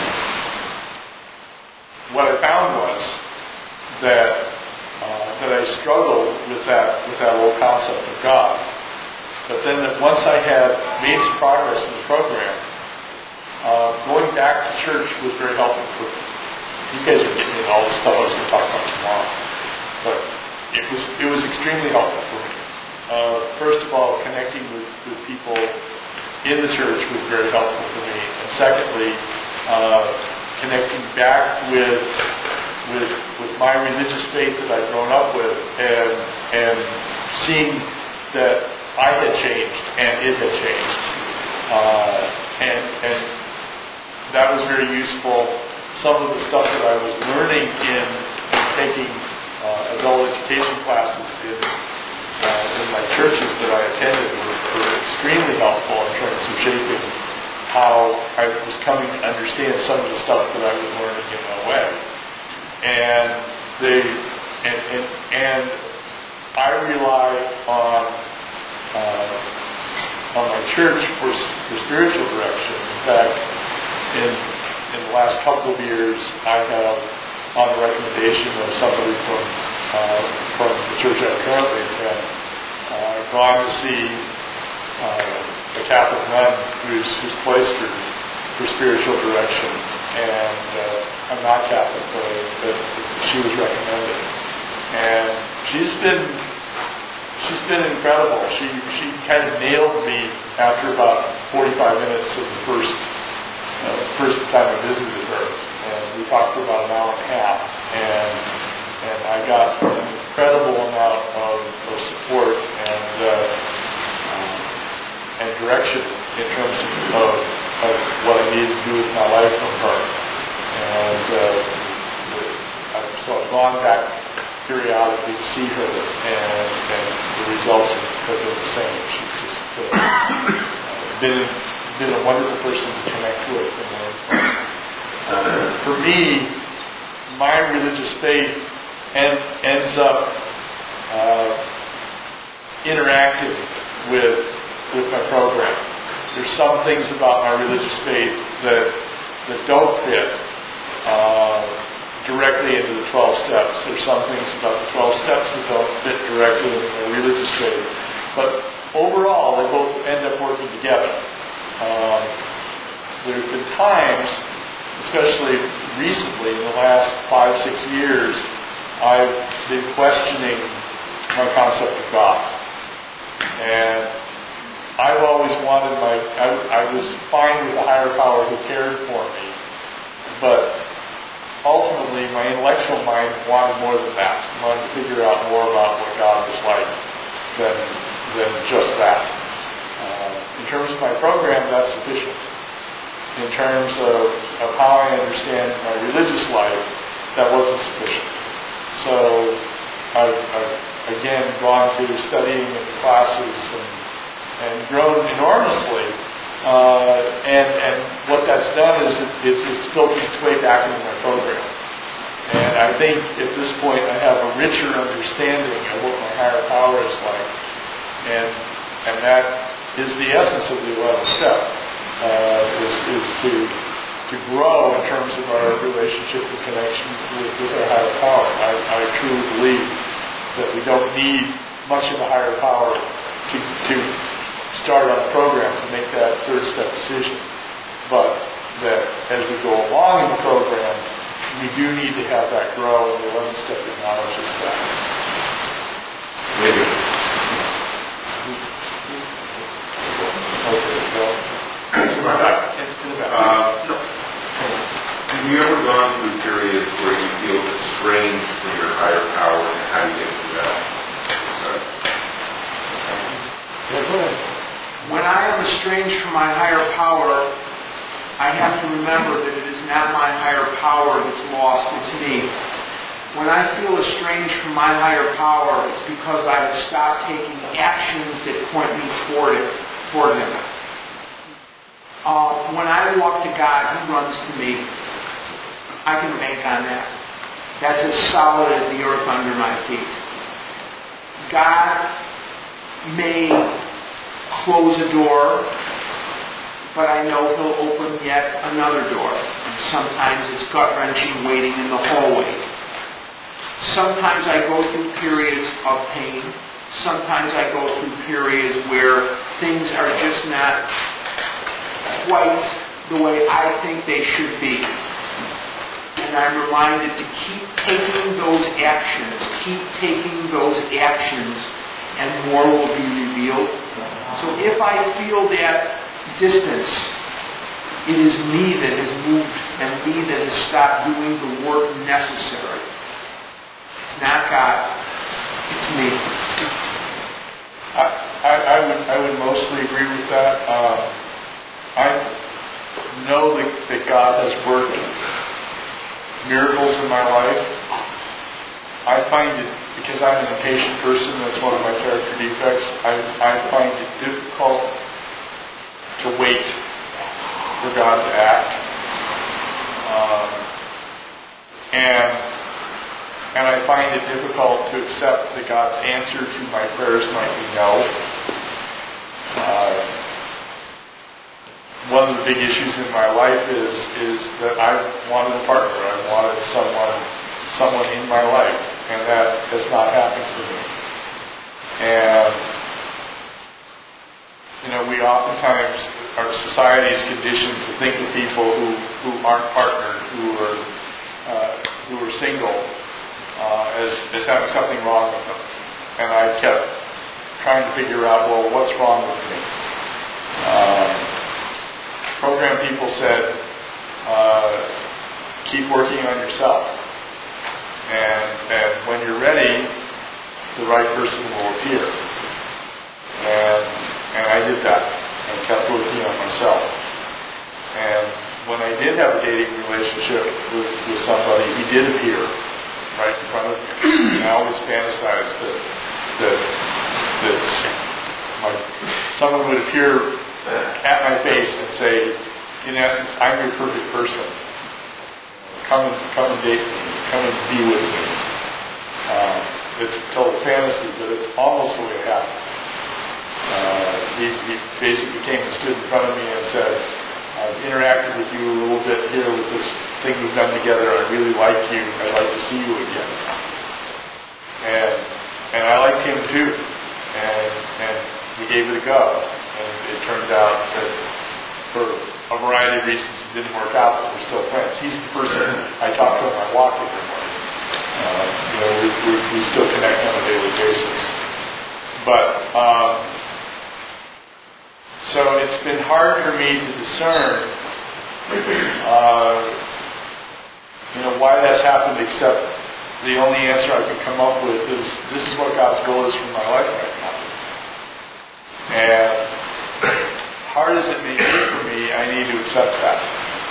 what I found was that uh, that I struggled with that with that old concept of God. But then that once I had made some progress in the program, uh, going back to church was very helpful for me. You guys are getting into all the stuff I was going to talk about tomorrow. But it was it was extremely helpful for me. Uh, first of all, connecting with, with people in the church was very helpful for me. And secondly, uh, connecting back with with with my religious faith that I'd grown up with, and and seeing that I had changed and it had changed, uh, and and that was very useful. Some of the stuff that I was learning in, in taking uh, adult education classes in uh, in my churches that I attended were, were extremely helpful in terms of shaping how I was coming to understand some of the stuff that I was learning in O A. And they and and, and I rely on Uh, on my church for, for spiritual direction. In fact, in in the last couple of years, I have, on the recommendation of somebody from uh, from the church I currently attend, uh, gone to see uh, a Catholic nun who's who's cloistered for spiritual direction, and uh, I'm not Catholic, but, but she was recommended, and she's been. She's been incredible. She she kind of nailed me after about forty-five minutes of the first uh, first time I visited her, and we talked for about an hour and a half, and and I got an incredible amount of, of support and uh, um, and direction in terms of, of what I needed to do with my life from her, and uh, I've, so I've gone back periodically to see her, and, and the results have been the same. She's just uh, been been a wonderful person to connect with and learn from. Uh, for me, my religious faith end, ends up uh, interacting with with my program. There's some things about my religious faith that that don't fit Uh, directly into the twelve steps. There's some things about the twelve steps that don't fit directly into my religious faith. But overall, they both end up working together. Um, there have been times, especially recently, in the last five, six years, I've been questioning my concept of God. And I've always wanted my, I, I was fine with a higher power who cared for me, but ultimately, my intellectual mind wanted more than that. I wanted to figure out more about what God was like than, than just that. Uh, in terms of my program, that's sufficient. In terms of, of how I understand my religious life, that wasn't sufficient. So I've, I've again gone to studying in classes and, and grown enormously. Uh, and, and what that's done is it, it, it's filtered its way back into my program. And I think at this point I have a richer understanding of what my higher power is like. And and that is the essence of the eleventh step, uh, is, is to to grow in terms of our relationship and connection with, with our higher power. I, I truly believe that we don't need much of a higher power to to start on a program to make that third step decision, but that as we go along in the program, we do need to have that grow, and the eleventh step acknowledges that. Maybe. Okay, so, Uh, Have you ever gone through periods where you feel estranged from your higher power, and how do you get through that? Sorry. Yeah, go ahead. When I am estranged from my higher power, I have to remember that it is not my higher power that's lost, it's me. When I feel estranged from my higher power, it's because I have stopped taking actions that point me toward it, toward Him. Uh, when I walk to God, He runs to me. I can bank on that. That's as solid as the earth under my feet. God may close a door, but I know He'll open yet another door. And sometimes it's gut-wrenching waiting in the hallway. Sometimes I go through periods of pain. Sometimes I go through periods where things are just not quite the way I think they should be. And I'm reminded to keep taking those actions, keep taking those actions, and more will be revealed. So if I feel that distance, it is me that has moved and me that has stopped doing the work necessary. It's not God, it's me. I, I, I would I would mostly agree with that. Um, I know that, that God has worked miracles in my life. I find it, because I'm an impatient person, that's one of my character defects, I, I find it difficult to wait for God to act. Um, and and I find it difficult to accept that God's answer to my prayers might be no. Uh, one of the big issues in my life is is that I wanted a partner. I wanted someone someone in my life, and that has not happened for me. And you know, we oftentimes, our society is conditioned to think of people who, who aren't partnered, who are uh, who are single, uh, as as having something wrong with them. And I kept trying to figure out, well, what's wrong with me? Um, program people said, uh, keep working on yourself. And, and when you're ready, the right person will appear. And, and I did that. I kept working on myself. And when I did have a dating relationship with, with somebody, he did appear right in front of me. And I always fantasized that, that, that my, someone would appear at my face and say, in essence, I'm your perfect person. Come and come and date me. Come and be with me. Um, it's a total fantasy, but it's almost the way it happened. Uh, he, he basically came and stood in front of me and said, I've interacted with you a little bit here with this thing we've done together. I really like you. I'd like to see you again. And and I liked him too. And and we gave it a go. And it turned out that for a variety of reasons it didn't work out, but we're still friends. He's the person I talk to on my walk every morning. Uh, you know, we, we, we still connect on a daily basis. But um, so it's been hard for me to discern, uh, you know, why that's happened. Except the only answer I can come up with is this is what God's goal is for my life right now. And hard as it may be for me, I need to accept that.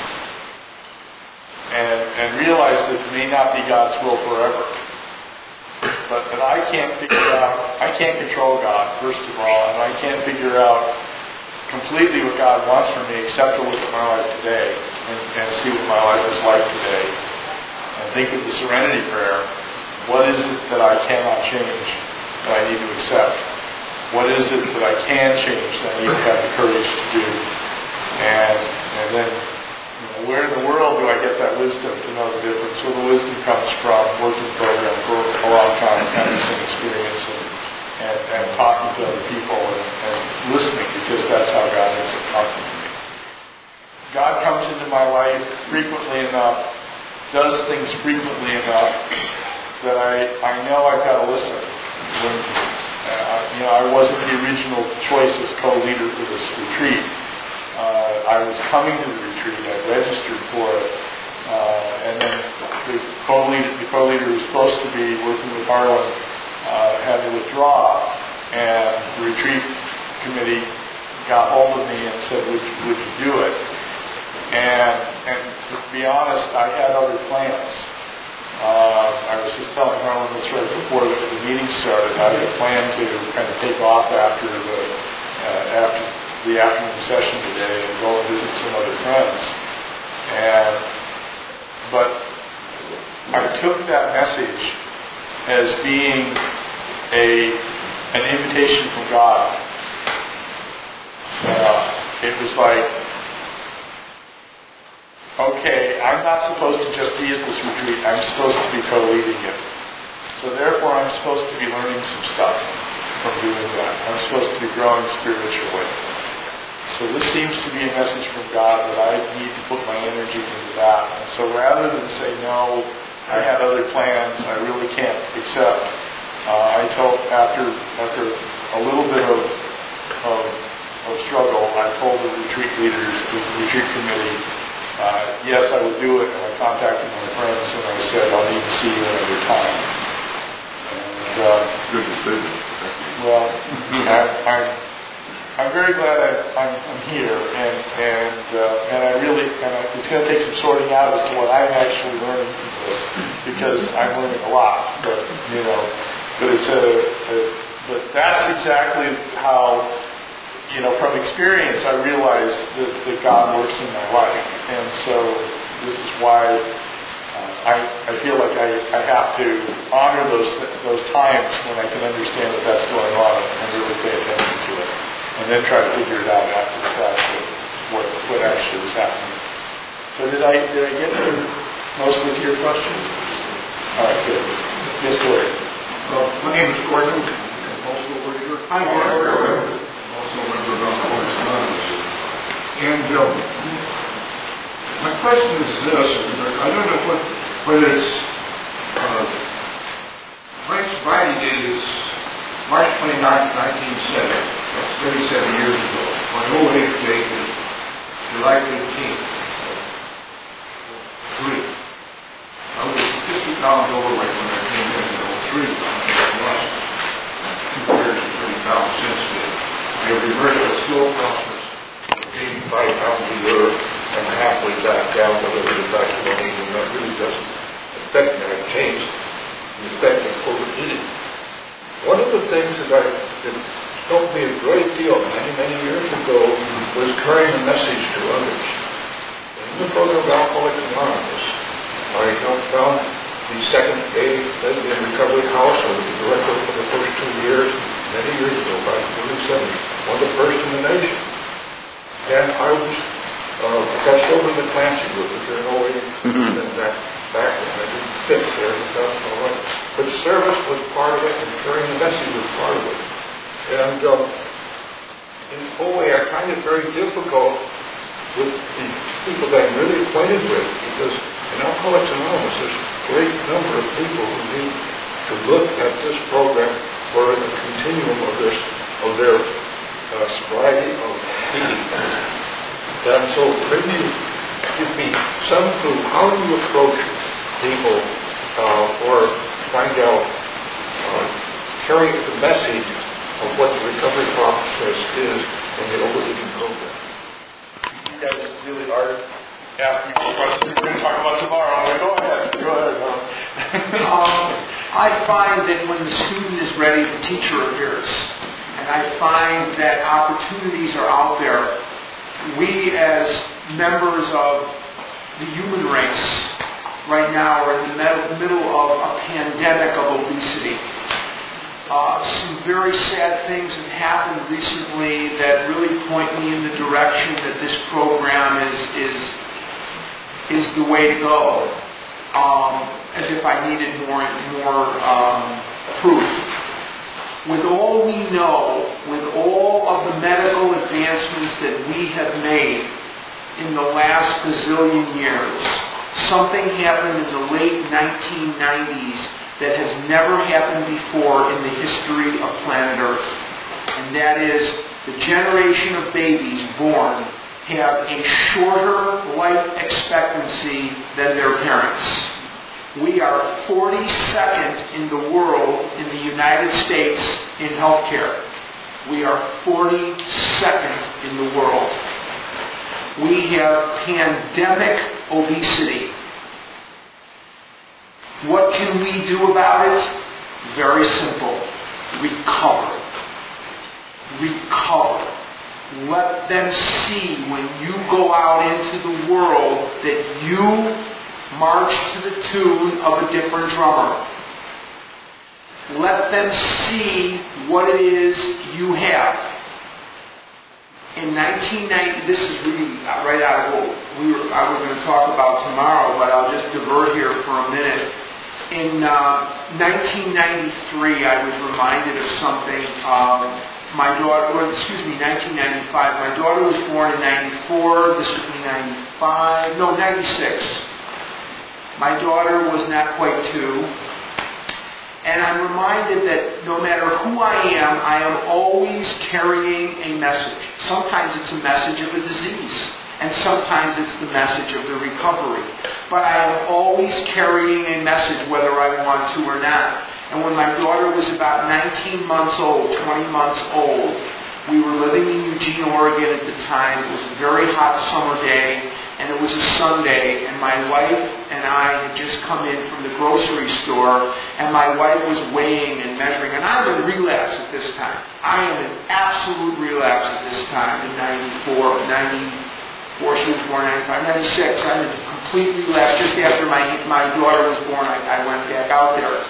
And, and realize that it may not be God's will forever. But that I can't figure out, I can't control God, first of all, and I can't figure out completely what God wants from me except to look at my life today and, and see what my life is like today. And think of the serenity prayer. What is it that I cannot change that I need to accept? What is it that I can change that I need to have the courage to do? And and then, you know, where in the world do I get that wisdom to know the difference? Well, the wisdom comes from working program for a long time, having some experience, and, and, and talking to other people and, and listening, because that's how God ends up talking to me. God comes into my life frequently enough does things frequently enough that I, I know I've got to listen. When, uh, you know, I wasn't the original choice as co-leader for this retreat. Uh, I was coming to the retreat. I registered for it. Uh, and then the co-leader, the co-leader who was supposed to be working with Harlan uh, had to withdraw. And the retreat committee got hold of me and said, would, would you do it? And, and to be honest, I had other plans. Uh, I was just telling Harlan this right before the, the meeting started. I had planned to kind of take off after the uh, after the afternoon session today and go and visit some other friends. And but I took that message as being a an invitation from God. Uh, it was like, okay, I'm not supposed to just be at this retreat. I'm supposed to be co-leading it. So therefore, I'm supposed to be learning some stuff from doing that. I'm supposed to be growing spiritually. So this seems to be a message from God that I need to put my energy into that. And so rather than say, no, I had other plans, I really can't accept, uh, I told, after after a little bit of, of, of struggle, I told the retreat leaders, the retreat committee, Uh, yes, I would do it, and I contacted my friends, and I said, I'll need to see you another time. And, uh, Good decision. well, I, I'm, I'm very glad I, I'm, I'm here, and and uh, and I really, and I, it's going to take some sorting out as to what I'm actually learning from this, because I'm learning a lot, but, you know, but it's a, a but that's exactly how, you know, from experience, I realize that, that God works in my life. And so this is why uh, I, I feel like I, I have to honor those those times when I can understand that that's going on and really pay attention to it. And then try to figure it out after the fact what, what actually was happening. So did I did I get to mostly to your question? All right, good. Yes, Gordon. Well, my name is Gordon. I'm also a leader. Hi, Gordon. And um, my question is this: I don't know what, whether it's uh, Frank's Friday date is March twenty-ninth, nineteen seventy. That's thirty-seven years ago. My old age date is July fifteenth. Three. I was fifty pounds overweight when I came in in oh three. I lost two years and thirty pounds since then. I have reversed a slow process. eighty-five pounds a year, and halfway back down, a little bit back to one eighty, and that really doesn't affect me. I've changed the effect of overeating. One of the things that, I, that helped me a great deal many, many years ago was carrying a message to others. In the program of Alcoholics Anonymous, I helped found the second day lesbian recovery house. I was the director for the first two years, many years ago, back in thirty-seven, one of the first in the nation. And I was, uh, got sober in the Clancy group, which I know mm-hmm. and that back when I didn't fit there, that's all right. But service was part of it, and carrying the message was part of it. And um, in O A, I find it very difficult with the people that I'm really acquainted with, because in Alcoholics Anonymous, there's a great number of people who need to look at this program for the continuum of their, of their Uh, sobriety of eating. And so maybe give me some clue. How do you approach people uh, or find out, uh, carry the message of what the recovery process is in the overeating program? You guys really are asking me questions we're going to talk about tomorrow. I'm like, go ahead, go ahead. um, I find that when the student is ready, the teacher appears. And I find that opportunities are out there. We, as members of the human race, right now are in the middle of a pandemic of obesity. Uh, some very sad things have happened recently that really point me in the direction that this program is is is the way to go. Um, as if I needed more more um, proof. With all we know, with all of the medical advancements that we have made in the last bazillion years, something happened in the late nineteen nineties that has never happened before in the history of planet Earth. And that is, the generation of babies born have a shorter life expectancy than their parents. We are forty-second in the world in the United States in healthcare. We are forty-second in the world. We have pandemic obesity. What can we do about it? Very simple. Recover. Recover. Let them see when you go out into the world that you march to the tune of a different drummer. Let them see what it is you have. In nineteen ninety, this is really right out of what we were, I was going to talk about tomorrow, but I'll just divert here for a minute. In uh, nineteen ninety-three, I was reminded of something. Um, my daughter, well, excuse me, nineteen ninety-five. My daughter was born in ninety-four. This would be ninety-five. No, ninety-six. My daughter was not quite two. And I'm reminded that no matter who I am, I am always carrying a message. Sometimes it's a message of a disease, and sometimes it's the message of the recovery. But I am always carrying a message whether I want to or not. And when my daughter was about nineteen months old, twenty months old, we were living in Eugene, Oregon at the time. It was a very hot summer day, and it was a Sunday, and my wife and I had just come in from the grocery store, and my wife was weighing and measuring, and I'm in relapse at this time. I am in absolute relapse at this time in ninety-four, ninety-four, she was born ninety-five, ninety-six. I'm in complete relapse. Just after my, my daughter was born, I, I went back out there.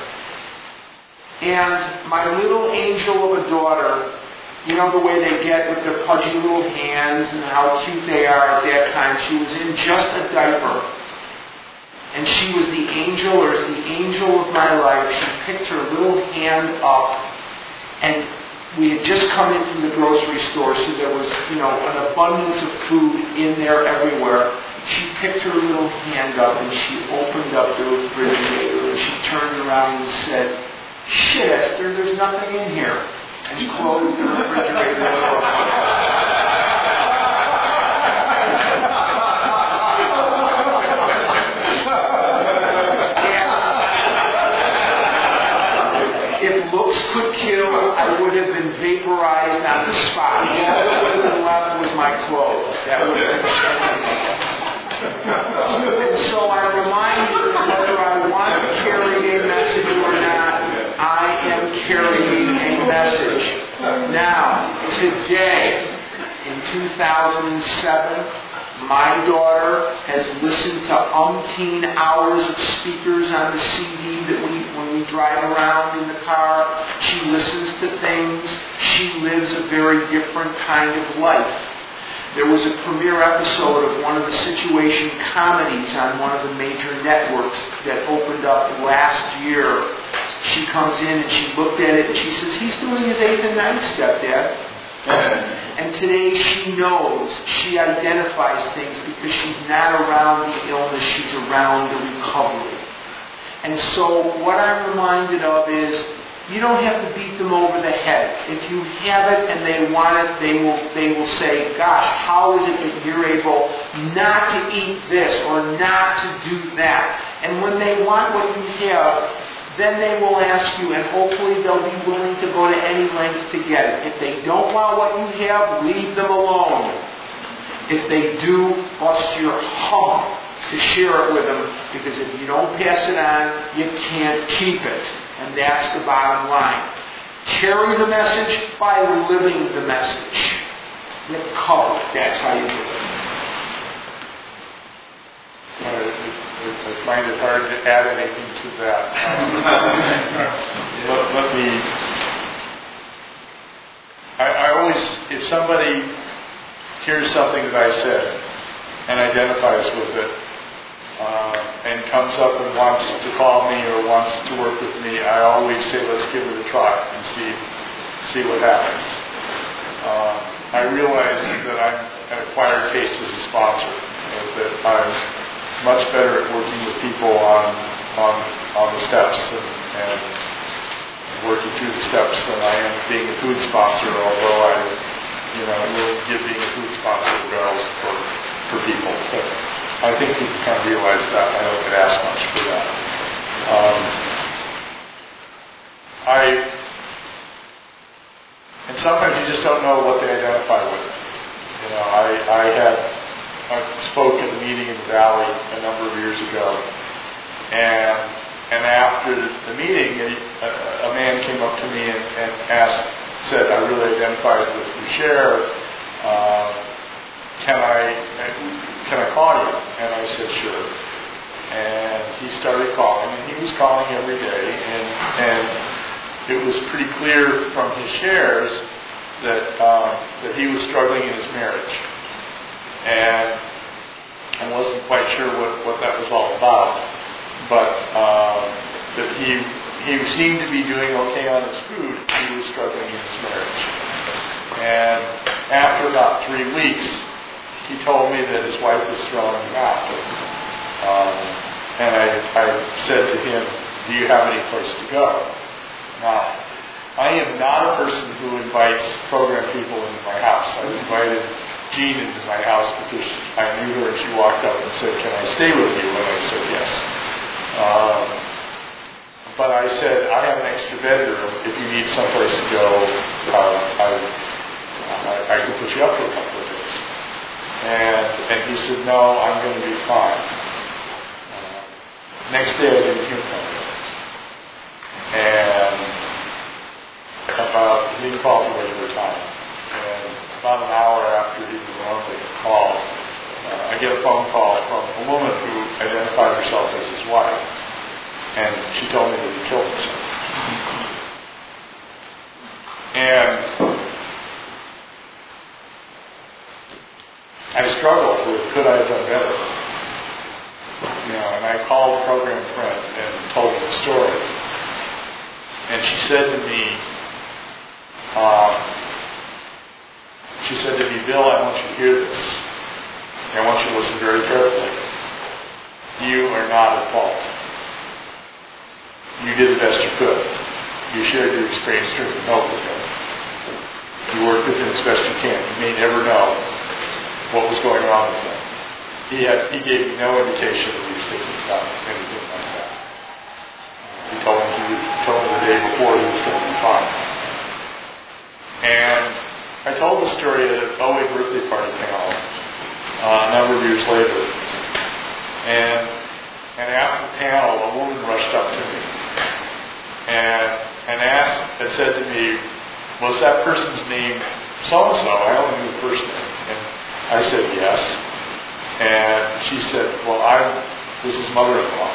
And my little angel of a daughter, you know the way they get with their pudgy little hands and how cute they are at that time. She was in just a diaper. And she was the angel, or the angel of my life. She picked her little hand up. And we had just come in from the grocery store, so there was, you know, an abundance of food in there everywhere. She picked her little hand up and she opened up the refrigerator and she turned around and said, "Shit, Esther, there's nothing in here." And she closed the refrigerator door. If looks could kill, I would have been vaporized on the spot. All that would have been left was my clothes. That would have been and so I'm reminded that whether I want to carry a message or not, I am carrying a message. Now, today, in two thousand seven, my daughter has listened to umpteen hours of speakers on the C D that we, when we drive around in the car. She listens to things. She lives a very different kind of life. There was a premiere episode of one of the situation comedies on one of the major networks that opened up last year. She comes in and she looked at it and she says, "He's doing his eighth and ninth step, Dad." And today she knows, she identifies things because she's not around the illness, she's around the recovery. And so what I'm reminded of is, you don't have to beat them over the head. If you have it and they want it, they will they will say, "Gosh, how is it that you're able not to eat this or not to do that?" And when they want what you have, then they will ask you, and hopefully they'll be willing to go to any length to get it. If they don't want what you have, leave them alone. If they do, bust your hump to share it with them, because if you don't pass it on, you can't keep it. And that's the bottom line. Carry the message by living the message. Recover. That's how you do it. I find it hard to add anything to that. Um, let, let me. I, I always, if somebody hears something that I said and identifies with it, Uh, and comes up and wants to call me or wants to work with me, I always say, let's give it a try and see see what happens. Uh, I realize that I'm an acquired taste as a sponsor, uh, that I'm much better at working with people on on on the steps and, and working through the steps than I am being a food sponsor, although I, you know, will give being a food sponsor a go for, for people. But I think people kind of realize that. I don't get asked much for that. Um, I, and sometimes you just don't know what they identify with. You know, I, I had, I spoke at a meeting in the Valley a number of years ago, and and after the meeting, a, a man came up to me and, and asked, said, I really identified with your share. Uh, can I can I call you? And I said, sure. And he started calling, and he was calling every day, and and it was pretty clear from his shares that um, that he was struggling in his marriage, and I wasn't quite sure what, what that was all about. But um, that he he seemed to be doing okay on his food. He was struggling in his marriage. And after about three weeks, he told me that his wife was throwing him out. Um, and I, I said to him, "Do you have any place to go?" Now, I am not a person who invites program people into my house. I invited Jean into my house because I knew her and she walked up and said, "Can I stay with you?" And I said, "Yes." Um, but I said, I have an extra bedroom. If you need someplace to go, uh, I, I, I can put you up for a couple of days. And, and he said, no, I'm going to be fine. Uh, next day I didn't hear from him. And about, he didn't call at the regular time. And about an hour after he was normally called, Uh, I get a phone call from a woman who identified herself as his wife, and she told me that he killed himself. And I struggled with, could I have done better? You know, and I called a program friend and told her the story. And she said to me, uh, she said to me, Bill, I want you to hear this. I want you to listen very carefully. You are not at fault. You did the best you could. You shared your experience, strength, and help with him. You worked with him as best you can. You may never know what was going on with him. He had, he gave me no indication that he was thinking about anything like that. He told me he told me the day before he was going to be fine. And I told the story at an O A birthday party panel Uh, a number of years later. And and after the panel, a woman rushed up to me and and asked and said to me, was that person's name so-and-so? I only knew the first name. And I said, yes. And she said, well, I'm this is mother-in-law.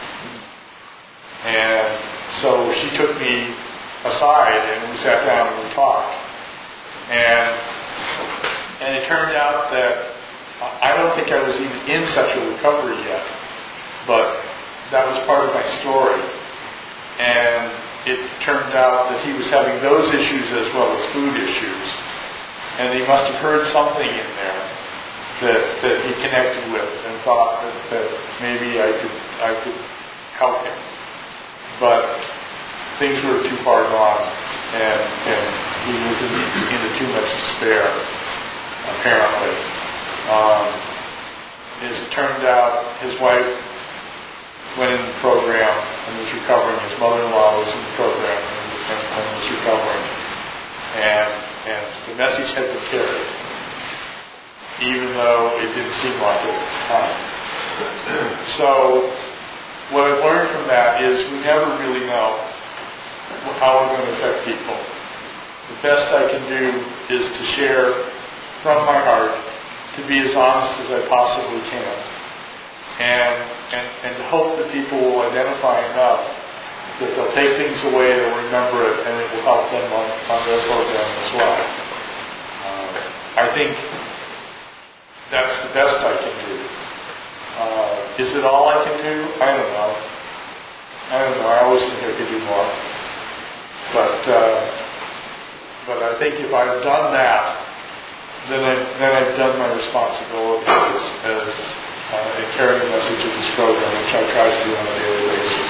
And so she took me aside and we sat down and we talked. And and it turned out that I don't think I was even in sexual recovery yet, but that was part of my story. And it turned out that he was having those issues as well as food issues. And he must have heard something in there that, that he connected with and thought that, that maybe I could I could help him. But things were too far gone, and, and he was in, into too much despair, apparently. Um, as it turned out, his wife went in the program and was recovering. His mother-in-law was in the program and, and, and was recovering. And, and the message had been carried, even though it didn't seem like it at the time. So what I've learned from that is we never really know how we're going to affect people. The best I can do is to share from my heart, to be as honest as I possibly can, and, and and to hope that people will identify enough that they'll take things away, they'll remember it, and it will help them on, on their program as well. Uh, I think that's the best I can do. Uh, is it all I can do? I don't know. I don't know. I always think I could do more. But uh, but I think if I've done that, then, I, then I've done my responsibility as, as uh, a carrying the message of this program, which I try to do on a daily basis.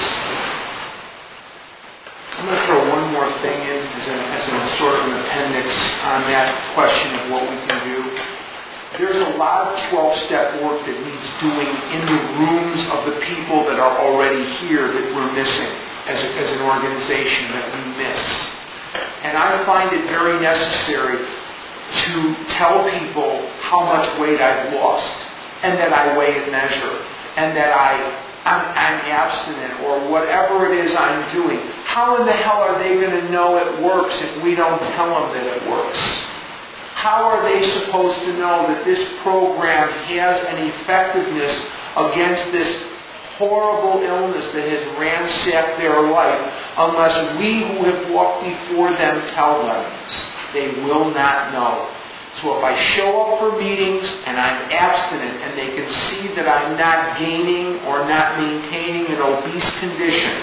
I'm going to throw one more thing in as an, as an sort of an appendix on that question of what we can do. There's a lot of twelve-step work that needs doing in the rooms of the people that are already here that we're missing as, a, as an organization that we miss. And I find it very necessary to tell people how much weight I've lost and that I weigh and measure and that I, I'm, I'm abstinent or whatever it is I'm doing. How in the hell are they going to know it works if we don't tell them that it works? How are they supposed to know that this program has an effectiveness against this horrible illness that has ransacked their life unless we who have walked before them tell them? They will not know. So if I show up for meetings and I'm abstinent and they can see that I'm not gaining or not maintaining an obese condition,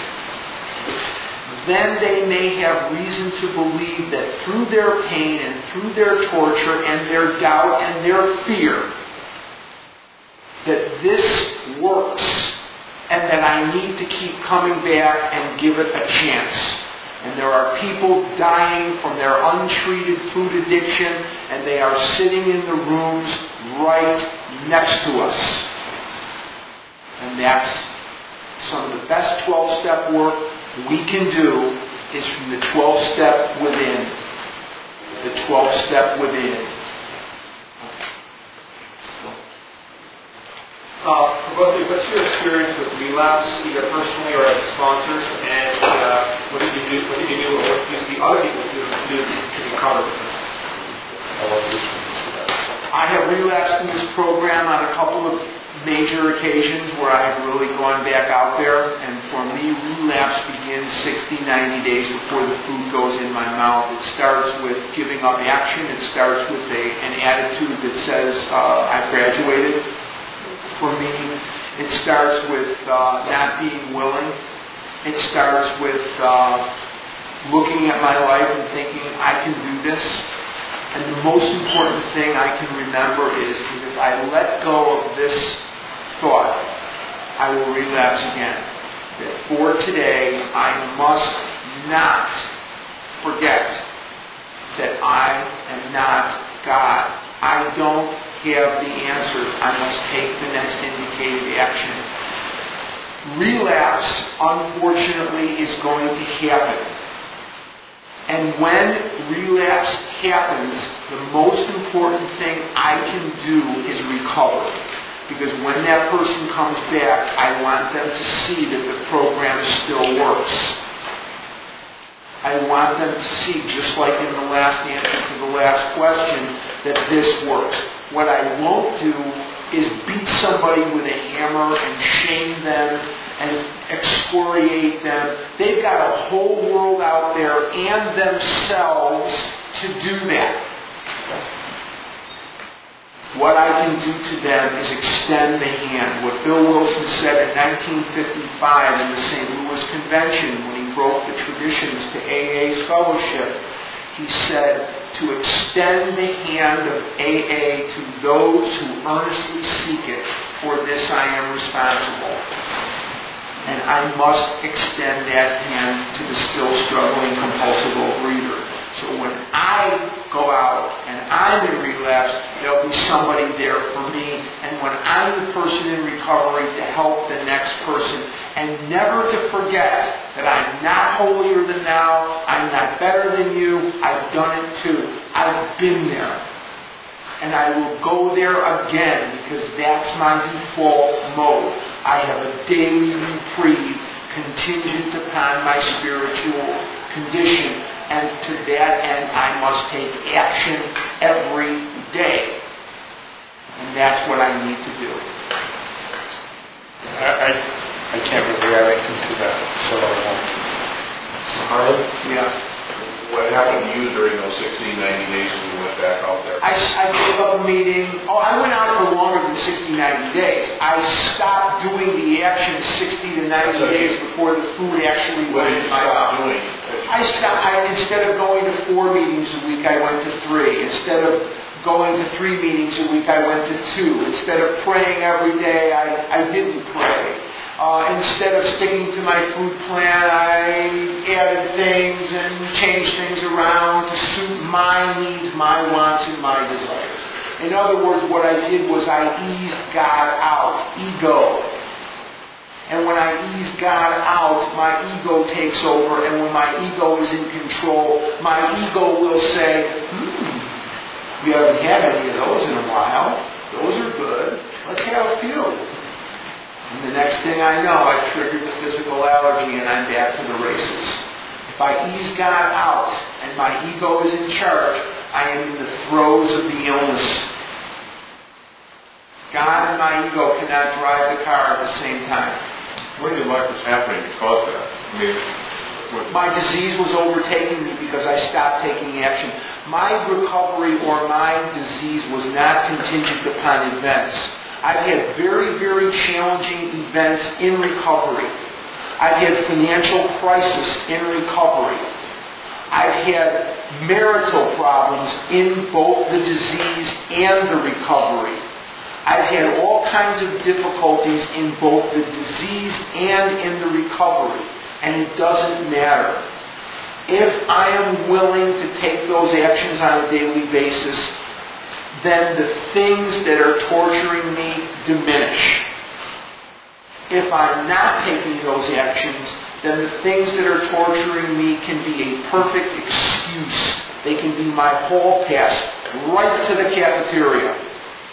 then they may have reason to believe that through their pain and through their torture and their doubt and their fear, that this works and that I need to keep coming back and give it a chance. And there are people dying from their untreated food addiction, and they are sitting in the rooms right next to us. And that's some of the best twelve-step work we can do is from the twelve-step within. The twelve-step within. Uh, for both of you, what's your experience with relapse, either personally or as sponsors, and uh, what did you do? What did you do, or what do you see other people do, do to recover? I have relapsed in this program on a couple of major occasions where I've really gone back out there, and for me, relapse begins sixty, ninety days before the food goes in my mouth. It starts with giving up action. It starts with a, an attitude that says, uh, I've graduated. For me, it starts with uh, not being willing. It starts with uh, looking at my life and thinking, I can do this. And the most important thing I can remember is that if I let go of this thought, I will relapse again. That for today, I must not forget that I am not God. I don't have the answers. I must take the next indicated action. Relapse, unfortunately, is going to happen. And when relapse happens, the most important thing I can do is recover. Because when that person comes back, I want them to see that the program still works. I want them to see, just like in the last answer to the last question, that this works. What I won't do is beat somebody with a hammer and shame them and excoriate them. They've got a whole world out there and themselves to do that. What I can do to them is extend the hand. What Bill Wilson said in nineteen fifty-five in the Saint Louis Convention when he broke the traditions to A A's fellowship, he said, to extend the hand of A A to those who earnestly seek it, for this I am responsible. And I must extend that hand to the still struggling compulsive overeater. So when I go out and I'm in relapse, there'll be somebody there for me. And when I'm the person in recovery, to help the next person. And never to forget that I'm not holier than thou. I'm not better than you. I've done it too. I've been there. And I will go there again because that's my default mode. I have a daily reprieve contingent upon my spiritual condition. And to that end, I must take action every day. And that's what I need to do. I, I, I can't really add anything to that. So, Harlan? Yeah. What happened to you during those sixty, ninety days when you went back out there? I, I gave up a meeting. Oh, I went out for longer than sixty, ninety days. I stopped doing the action sixty to ninety So days before the food actually What went did in you my stop mouth. doing? I stopped, I, instead of going to four meetings a week, I went to three. Instead of going to three meetings a week, I went to two. Instead of praying every day, I, I didn't pray. Uh, instead of sticking to my food plan, I added things and changed things around to suit my needs, my wants, and my desires. In other words, what I did was I eased God out, ego. And when I ease God out, my ego takes over, and when my ego is in control, my ego will say, hmm, you haven't had any of those in a while. Those are good. Let's have a few. And the next thing I know, I've triggered the physical allergy and I'm back to the races. If I ease God out and my ego is in charge, I am in the throes of the illness. God and my ego cannot drive the car at the same time. What in your life was happening to cause that? I mean, what? My disease was overtaking me because I stopped taking action. My recovery or my disease was not contingent upon events. I've had very, very challenging events in recovery. I've had financial crisis in recovery. I've had marital problems in both the disease and the recovery. I've had all kinds of difficulties in both the disease and in the recovery. And it doesn't matter. If I am willing to take those actions on a daily basis, then the things that are torturing me diminish. If I'm not taking those actions, then the things that are torturing me can be a perfect excuse. They can be my hall pass right to the cafeteria.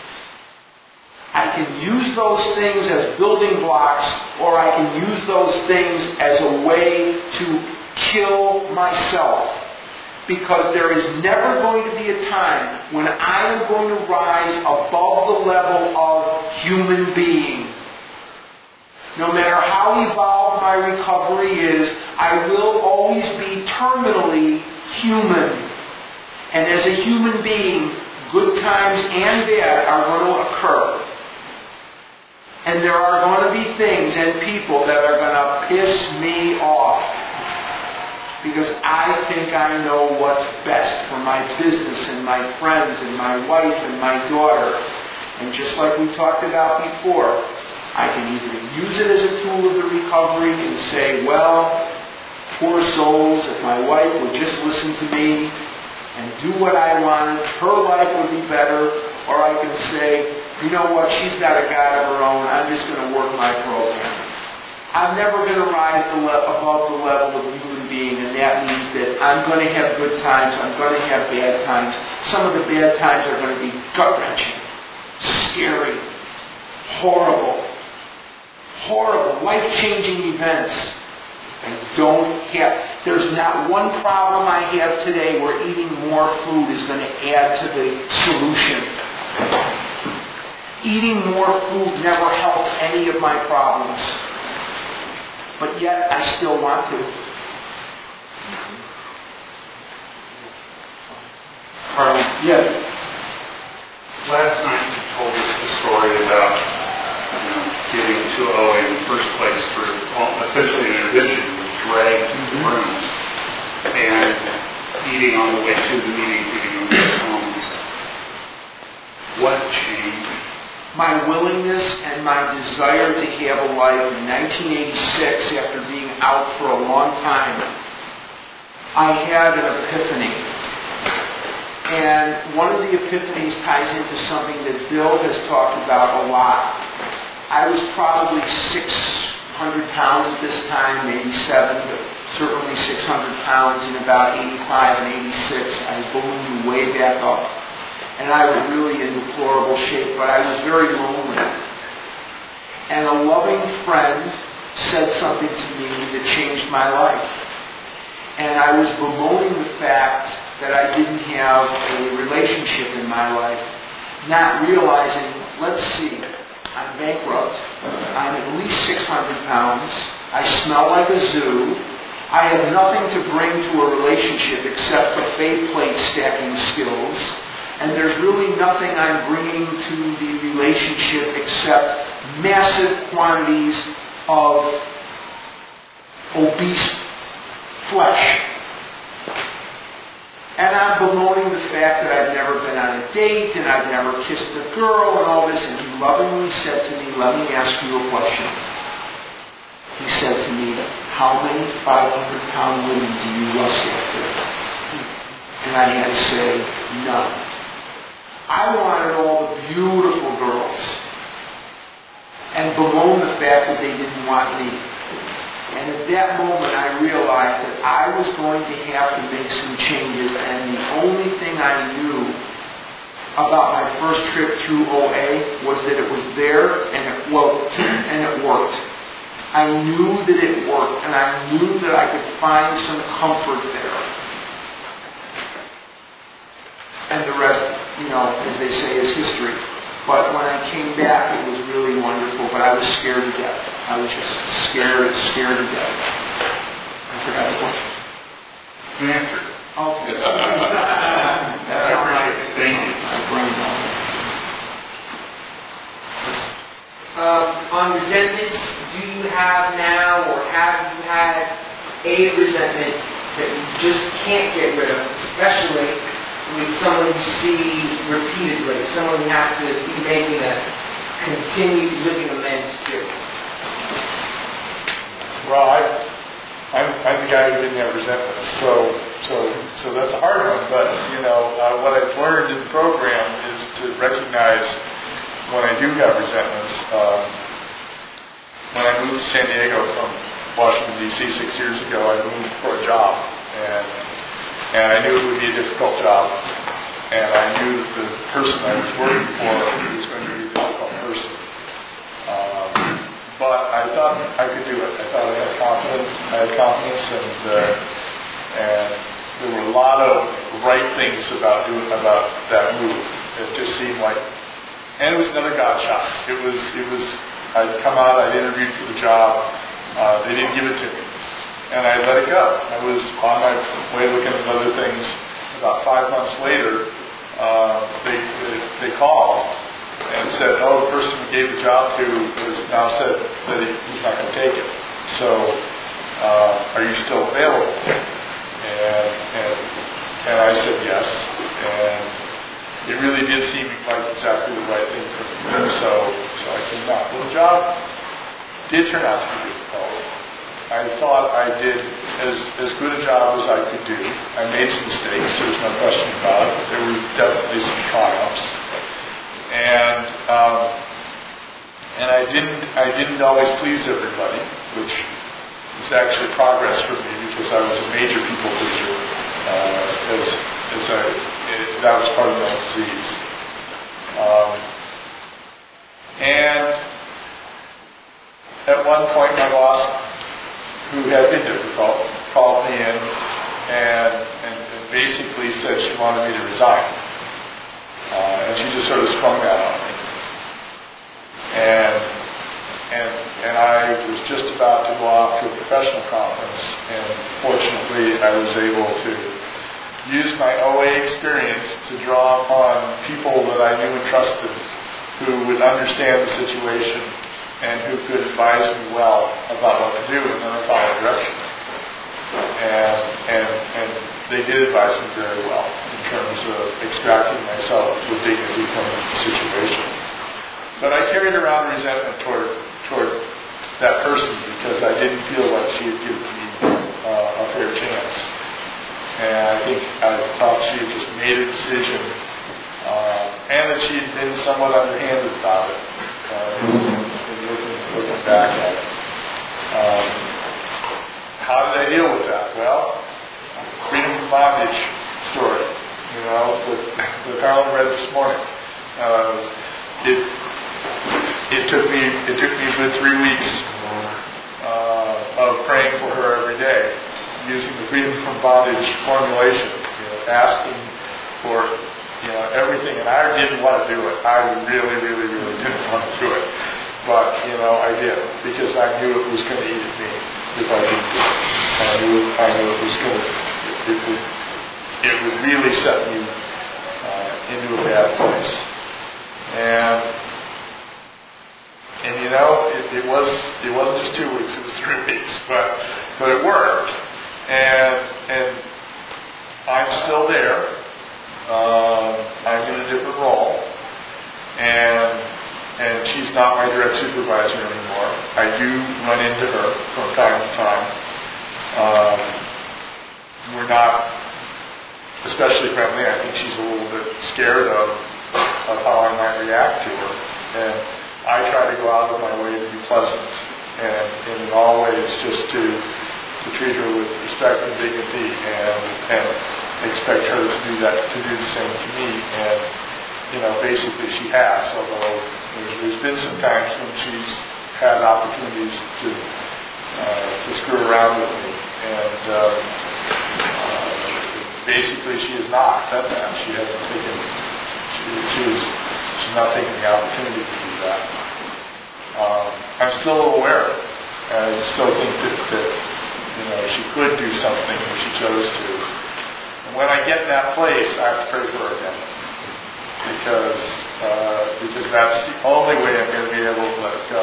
I can use those things as building blocks, or I can use those things as a way to kill myself. Because there is never going to be a time when I am going to rise above the level of human being. No matter how evolved my recovery is, I will always be terminally human. And as a human being, good times and bad are going to occur. And there are going to be things and people that are going to piss me off. Because I think I know what's best for my business and my friends and my wife and my daughter. And just like we talked about before, I can either use it as a tool of the recovery and say, well, poor souls, if my wife would just listen to me and do what I want, her life would be better. Or I can say, you know what, she's got a God of her own, I'm just going to work my program. I'm never going to rise the le- above the level of human being, and that means that I'm going to have good times, I'm going to have bad times. Some of the bad times are going to be gut-wrenching, scary, horrible, horrible, life-changing events. I don't have, there's not one problem I have today where eating more food is going to add to the solution. Eating more food never helped any of my problems. But yet, I still want to. Harley, Yes. last night you told us the story about you know, getting to O A in the first place for well, essentially an intervention. You were dragged to the rooms and eating on the way to the meetings, eating on the way home. What changed? My willingness and my desire to have a life. In nineteen eighty-six, after being out for a long time, I had an epiphany. And one of the epiphanies ties into something that Bill has talked about a lot. I was probably six hundred pounds at this time, maybe seven, but certainly six hundred pounds in about eighty-five and eighty-six. I was ballooned way back up. And I was really in deplorable shape, but I was very lonely. And a loving friend said something to me that changed my life. And I was bemoaning the fact that I didn't have a relationship in my life, not realizing, let's see, I'm bankrupt. I'm at least six hundred pounds. I smell like a zoo. I have nothing to bring to a relationship except buffet plate stacking skills. And there's really nothing I'm bringing to the relationship except massive quantities of obese flesh. And I'm bemoaning the fact fact that I'd never been on a date and I'd never kissed a girl and all this, and he lovingly said to me, let me ask you a question. He said to me, how many five hundred pound women do you lust after? And I had to say, none. I wanted all the beautiful girls and bemoan the fact that they didn't want me. And at that moment I realized that I was going to have to make some changes, and the only thing I knew about my first trip through O A was that it was there and it, well, and it worked. I knew that it worked, and I knew that I could find some comfort there. And the rest, you know, as they say, is history. But when I came back, it was really wonderful, but I was scared to death. I was just scared, scared to death. I forgot the question. You answered. Okay. I appreciate it. Thank you. My brain on it. Um, on resentments, do you have now, or have you had a resentment that you just can't get rid of, especially with someone you see repeatedly, someone you have to be making a continued living amends to? Well, I, I'm, I'm the guy who didn't have resentment, so so so that's a hard one. But you know, uh, what I've learned in the program is to recognize when I do have resentments. Um, when I moved to San Diego from Washington D C six years ago, I moved for a job, and and I knew it would be a difficult job, and I knew that the person I was working for was going to be a difficult person. Um, but I thought I could do it. I thought I had confidence. I had confidence, and uh, and there were a lot of right things about doing about that move. It just seemed like, and it was another God shot. It was it was. I'd come out. I'd interviewed for the job. Uh, they didn't give it to me. And I let it go. I was on my way looking at other things. About five months later, uh, they, they they called and said, "Oh, the person we gave the job to has now said that he, he's not going to take it. So, uh, are you still available?" And and and I said yes. And it really did seem like exactly the right thing for me. So so I came out. Well, the job did turn out to be difficult. I thought I did as, as good a job as I could do. I made some mistakes, there's no question about it, but there were definitely some triumphs. And um, and I didn't I didn't always please everybody, which is actually progress for me because I was a major people pleaser. Uh, as as I it, that was part of my disease. Um, and at one point, my boss, who had been difficult, called me in and, and, and basically said she wanted me to resign. Uh, and she just sort of sprung that on me. And, and, and I was just about to go off to a professional conference, and fortunately I was able to use my O A experience to draw upon people that I knew and trusted who would understand the situation and who could advise me well about what to do, and then I followed direction. And, and, and they did advise me very well in terms of extracting myself with dignity from the situation. But I carried around resentment toward, toward that person because I didn't feel like she had given me uh, a fair chance. And I think I thought she had just made a decision, uh, and that she had been somewhat underhanded about it. Uh, Looking, looking back at it. Um, how did I deal with that? Well, freedom from bondage story, you know, that, that Harlan read this morning. Uh, it it took me it took me a good three weeks uh, of praying for her every day, using the freedom from bondage formulation, you know, asking for you know everything, and I didn't want to do it. I really, really, really didn't want to do it. But, you know, I did, because I knew it was going to eat at me if I didn't do it. I knew, I knew it was going to, it, it would, it would really set me uh, into a bad place. And, and you know, it, it was, it wasn't just two weeks, it was three weeks, but, but it worked. And, and I'm still there. um, I'm in a different role, and and she's not my direct supervisor anymore. I do run into her from time to time. Um, we're not especially friendly. I think she's a little bit scared of, of how I might react to her. And I try to go out of my way to be pleasant and, and in all ways just to, to treat her with respect and dignity and, and expect her to do that, to do the same to me. And, you know, basically she has, although there's, there's been some times when she's had opportunities to, uh, to screw around with me. And um, uh, basically she has not done that. She hasn't taken, she, she was, she's not taking the opportunity to do that. Um, I'm still aware. I still think that, that, you know, she could do something if she chose to. And when I get in that place, I have to pray for her again. Because, uh, because that's the only way I'm going to be able to let it go.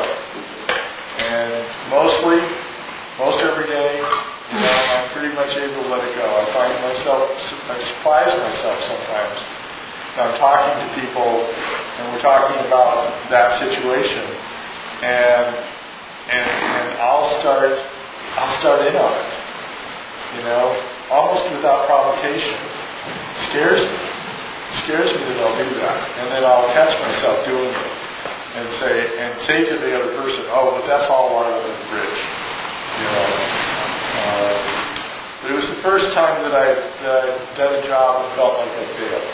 And mostly, most every day, you know, I'm pretty much able to let it go. I find myself, I surprise myself sometimes. I'm talking to people, and we're talking about that situation, and and and I'll start, I'll start in on it. You know, almost without provocation. It scares me. It scares me that I'll do that, and then I'll catch myself doing it, and say and say to the other person, "Oh, but that's all water under the bridge." You know. Uh, but it was the first time that I that I'd done a job and felt like I failed,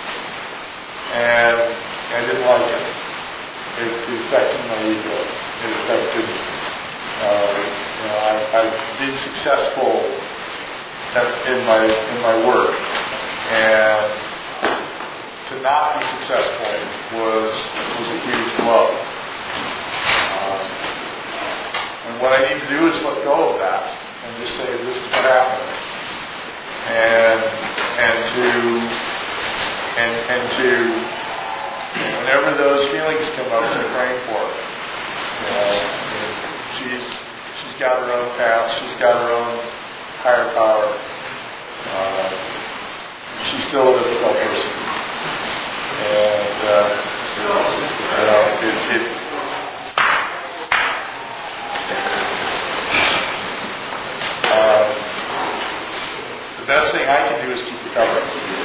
and I didn't like it. It, it affected my ego. It affected. Uh, you know, I, I've been successful at, in my in my work, and to not be successful was was a huge blow. Um, and what I need to do is let go of that and just say, "This is what happened," and and to and and to whenever those feelings come up, to pray for her. You know, she's she's got her own path. She's got her own higher power. Uh, she's still a difficult person. And, uh, you know, it, it, uh, the best thing I can do is keep recovering.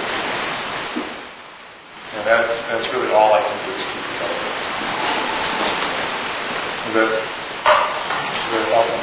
And that's, that's really all I can do is keep recovering. Is that, is that helpful?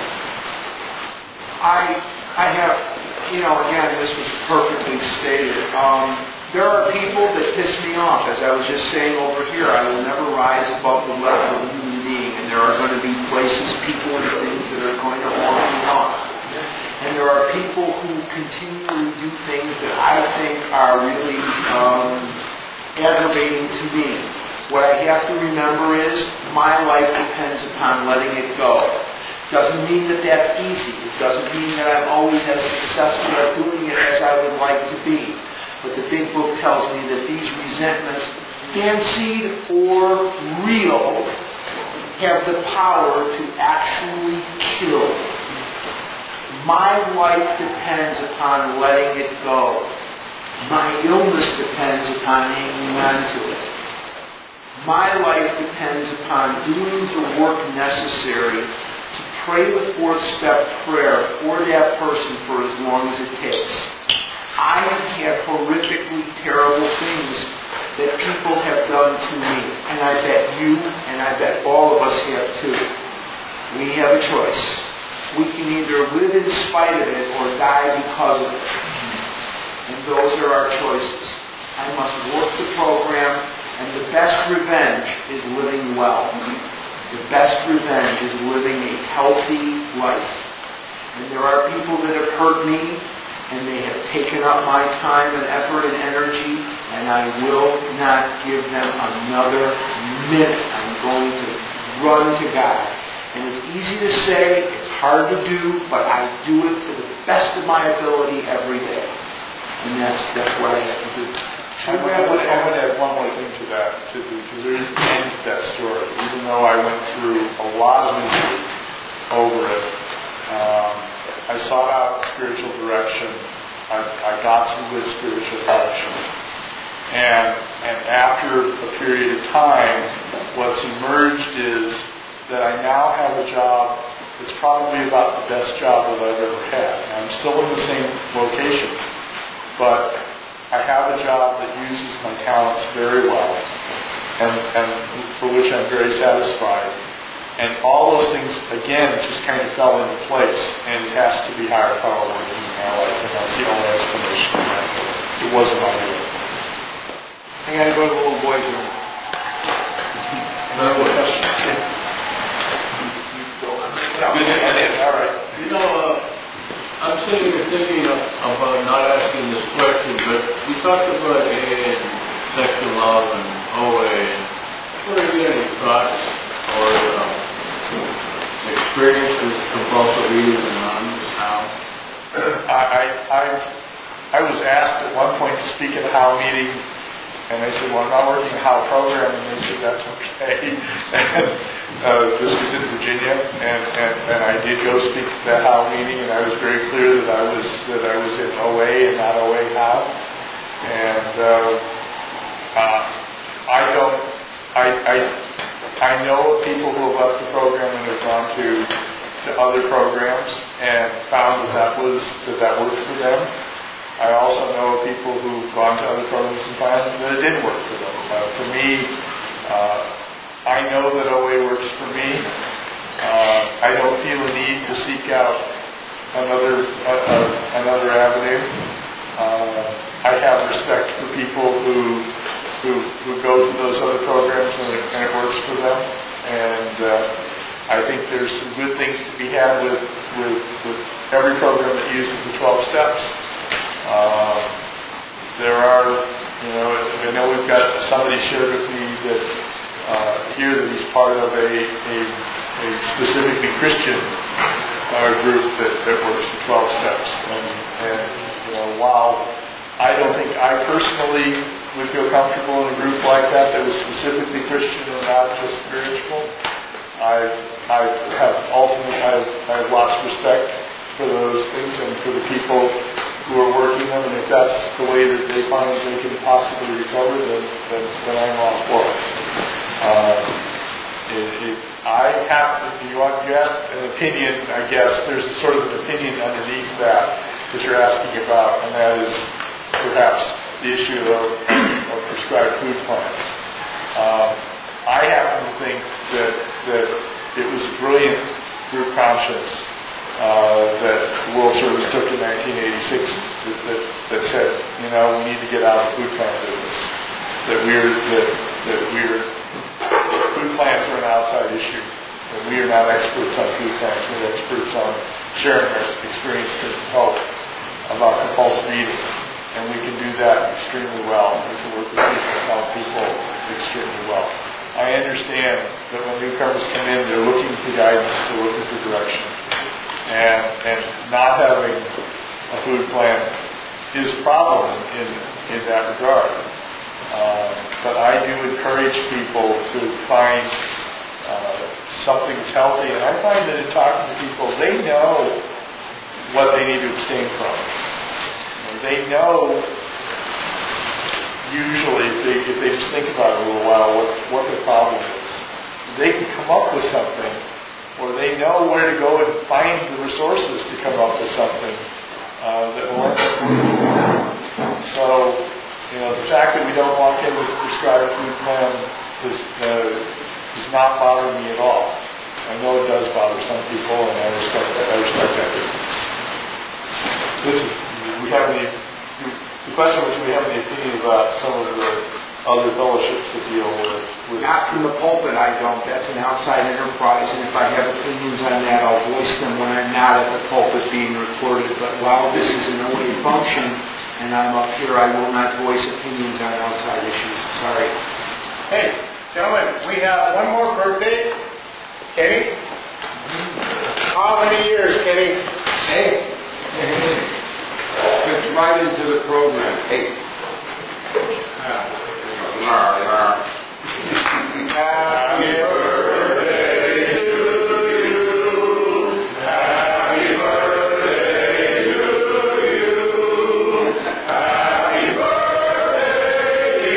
I, I have, you know, again, this was perfectly stated. Um, There are people that piss me off, as I was just saying over here. I will never rise above the level of a human being, and there are going to be places, people, and things that are going to walk me off. And there are people who continually do things that I think are really um, aggravating to me. What I have to remember is my life depends upon letting it go. Doesn't mean that that's easy. It doesn't mean that I'm always as successful at doing it as I would like to be. But the big book tells me that these resentments, fancied or real, have the power to actually kill. My life depends upon letting it go. My illness depends upon hanging on to it. My life depends upon doing the work necessary to pray the fourth step prayer for that person for as long as it takes. I have had horrifically terrible things that people have done to me. And I bet you, and I bet all of us have too. We have a choice. We can either live in spite of it or die because of it. And those are our choices. I must work the program, and the best revenge is living well. The best revenge is living a healthy life. And there are people that have hurt me, and they have taken up my time and effort and energy, and I will not give them another minute. I'm going to run to God. And it's easy to say, it's hard to do, but I do it to the best of my ability every day. And that's that's what I have to do. I would, I would, I would add one more thing to that, to do, because there is an end to that story. Even though I went through a lot of misery over it, um, I sought out spiritual direction. I, I got some good spiritual direction. And, and after a period of time, what's emerged is that I now have a job that's probably about the best job that I've ever had. I'm still in the same location, but I have a job that uses my talents very well, and, and for which I'm very satisfied. And all those things, again, just kind of fell into place, and it has to be higher power working in my life, and that's the only explanation for that. It wasn't my will. I gotta go to the little boys' room. Another question. All right. You know, uh, I'm sitting here thinking of, about not asking this question, but we talked about A A and sexual love and O A, and what are you any thoughts or um, experience with compulsive eating and anonymous how? I, I, I was asked at one point to speak at a How meeting, and I said, well, I'm not working a How program, and they said, that's okay. And, uh, this was in Virginia, and, and, and I did go speak at that How meeting, and I was very clear that I was that I was in O A and not O A How. And uh, uh, I don't, I, I, I know of people who have left the program and have gone to, to other programs and found that that was that that worked for them. I also know of people who've gone to other programs and found that it didn't work for them. Uh, for me, uh, I know that O A works for me. Uh, I don't feel a need to seek out another uh, uh, another avenue. Uh, I have respect for people who who who go to those other programs and it, and it works for them. And uh, I think there's some good things to be had with with, with every program that uses the twelve steps. Uh, there are, you know, I know we've got somebody shared with me that uh, here that he's part of a, a, a specifically Christian uh, group that, that works the twelve steps. And, and, you know, while I don't think I personally would feel comfortable in a group like that that was specifically Christian and not just spiritual, I, I have ultimately, I have, I have lots of respect for those things and for the people who are working them, and if that's the way that they find they can possibly recover, then, then, then I'm all for it. Uh, it, it I have to, you want you ask an opinion, I guess, there's a sort of an opinion underneath that that you're asking about, and that is perhaps the issue of, of prescribed food plans. Um, I happen to think that, that it was a brilliant group conscience Uh, that the World Service took in nineteen eighty-six that, that, that said, you know, we need to get out of the food plan business. That we're that, that we're food plans are an outside issue. That we are not experts on food plans. We're experts on sharing our experience to help about compulsive eating, and we can do that extremely well. We can work with people and help people extremely well. I understand that when newcomers come in, they're looking for guidance, they're looking for direction. And, and not having a food plan is a problem in, in that regard. Uh, but I do encourage people to find uh, something that's healthy. And I find that in talking to people, they know what they need to abstain from. And they know, usually, if they, if they just think about it a little while, what, what their problem is. They can come up with something, or they know where to go and find the resources to come up with something uh, that will end up working. So, you know, the fact that we don't walk in with a prescribed food plan is, uh, does not bother me at all. I know it does bother some people, and I respect that. I respect that difference. This is, we have any, the question was, do we have any opinion about some of the other fellowships that deal with, with... Not from the pulpit, I don't. That's an outside enterprise, and if I have opinions on that, I'll voice them when I'm not at the pulpit being recorded. But while this is an O A function, and I'm up here, I will not voice opinions on outside issues. Sorry. Hey, gentlemen, we have one more birthday. Kenny? How many years, Kenny? Hey. Fits right into the program. Hey. Happy birthday to you. Happy birthday to you. Happy birthday,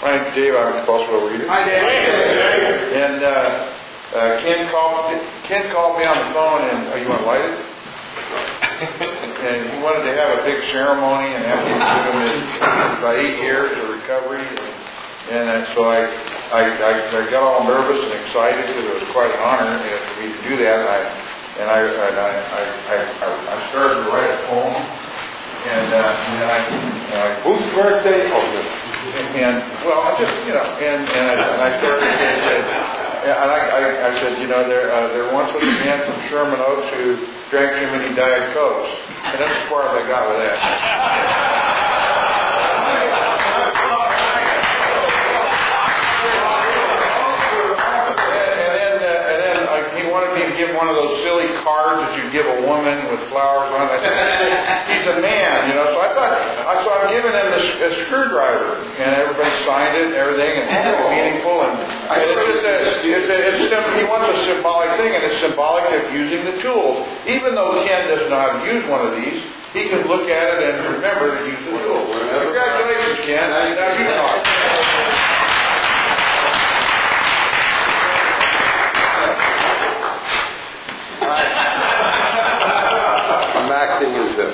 My name's Dave. I'm supposed to read it. Hi, Dave. And uh, uh, Ken called. Ken called me on the phone, and oh, you want to light it? And he wanted to have a big ceremony and have me give him his about eight years of recovery. And uh, so I, I, I, I got all nervous and excited because it was quite an honor uh, for me to do that. And I, and I, and I, I, I, I started to write a poem. And, uh, and then I, and I, whose birthday? Oh, this. And, and well, I just, you know, and, and, I, and I started to say, and I, I, I said, you know, there, uh, there once was a man from Sherman Oaks who drank too many Diet Cokes. And that's as far as I got with that. He wanted me to give one of those silly cards that you give a woman with flowers on it. He's a man, you know. So I thought, so I'm giving him a, a screwdriver, and everybody signed it and everything, and it's really meaningful. And, and it's just a, it's a, it's sim- he wants a symbolic thing, and it's symbolic of using the tools. Even though Ken doesn't know how to use one of these, he can look at it and remember to use the tools. Congratulations, Ken. Now you talk. I'm acting as if.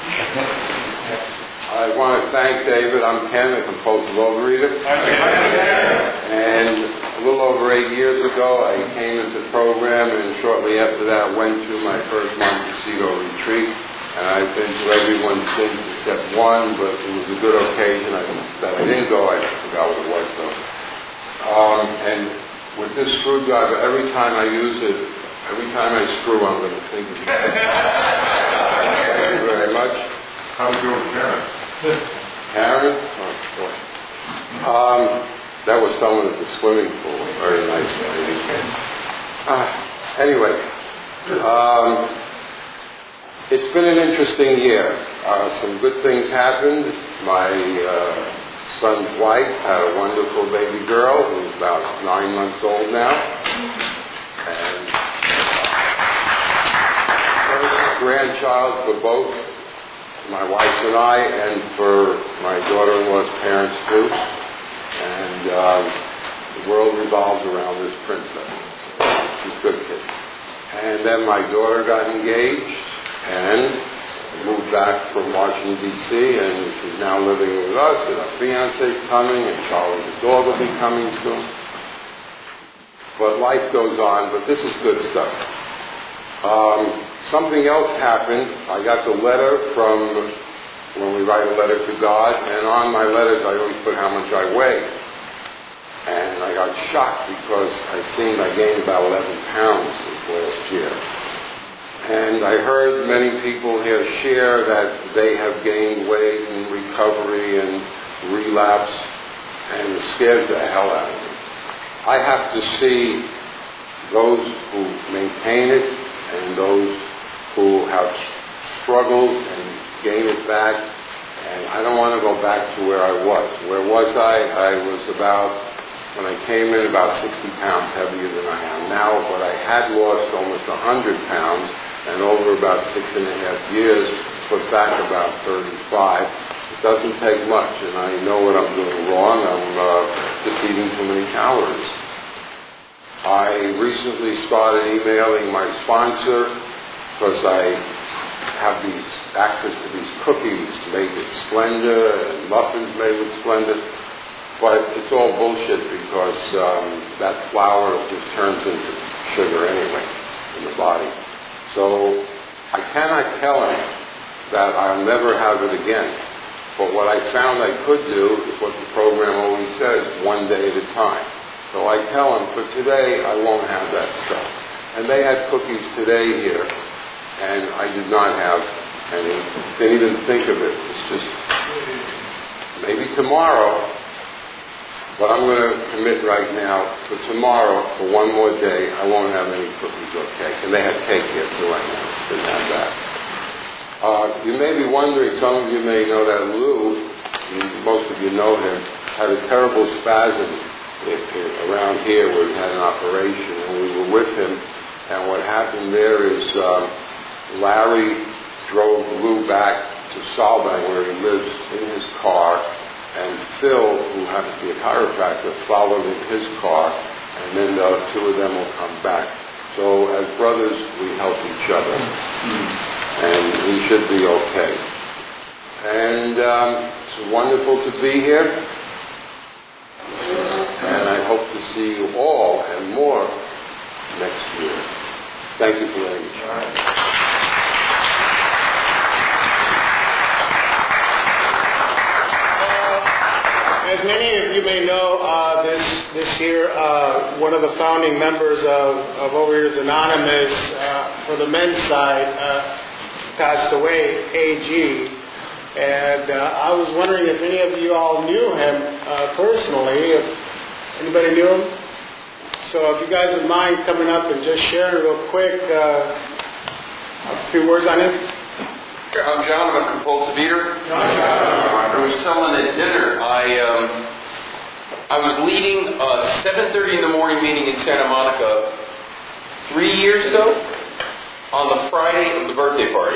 I want to thank David. I'm Ken, a compulsive overeater. And a little over eight years ago, I came into the program, and shortly after that, went to my first Montecito retreat. And I've been to every one since except one, but it was a good occasion I, that I didn't go. I forgot what it was, though. Um, and with this screwdriver, every time I use it, every time I screw, I'm going to think of you. Thank you very much. How's your parents? Karen? Oh, boy. Um, that was someone at the swimming pool. Very nice lady. Uh, anyway, um, it's been an interesting year. Uh, some good things happened. My uh, son's wife had a wonderful baby girl who's about nine months old now. And grandchild for both my wife and I, and for my daughter-in-law's parents too. And um, the world revolves around this princess. She's a good kid. And then my daughter got engaged and moved back from Washington, D C, and she's now living with us, and her fiance's coming, and Charlie the dog will be coming soon. But life goes on, but this is good stuff. Um, something else happened. I got the letter from when we write a letter to God, and on my letters I always put how much I weigh. And I got shocked because I seen I gained about eleven pounds since last year. And I heard many people here share that they have gained weight in recovery and relapse, and it scares the hell out of me. I have to see those who maintain it and those who have struggled and gain it back, and I don't want to go back to where I was. Where was I? I was about, when I came in, about sixty pounds heavier than I am now, but I had lost almost one hundred pounds, and over about six and a half years, put back about thirty-five. It doesn't take much, and I know what I'm doing wrong. I'm uh, just eating too many calories. I recently started emailing my sponsor because I have these access to these cookies made with Splenda and muffins made with Splenda, but it's all bullshit because um, that flour just turns into sugar anyway in the body. So I cannot tell him that I'll never have it again. But what I found I could do is what the program always says, one day at a time. So I tell them, for today, I won't have that stuff. And they had cookies today here, and I did not have any. Didn't even think of it. It's just maybe tomorrow. But I'm going to commit right now for tomorrow, for one more day, I won't have any cookies or cake. And they had cake here too, I know. Didn't have that. Uh, you may be wondering, some of you may know that Lou, most of you know him, had a terrible spasm around here where he had an operation, and we were with him, and what happened there is um, Larry drove Lou back to Solvang where he lives in his car, and Phil, who happens to be a chiropractor, followed in his car, and then the two of them will come back. So as brothers, we help each other, and we should be okay. And um, it's wonderful to be here, and I hope to see you all and more next year. Thank you for letting me share. As many of you may know, uh, this this year, uh, one of the founding members of, of Overeaters Anonymous uh, for the men's side uh, passed away, A G. And uh, I was wondering if any of you all knew him uh, personally. If anybody knew him? So if you guys would mind coming up and just sharing real quick uh, a few words on him. I'm John. I'm a compulsive eater. I was telling at dinner, I um, I was leading a seven thirty in the morning meeting in Santa Monica three years ago on the Friday of the birthday party.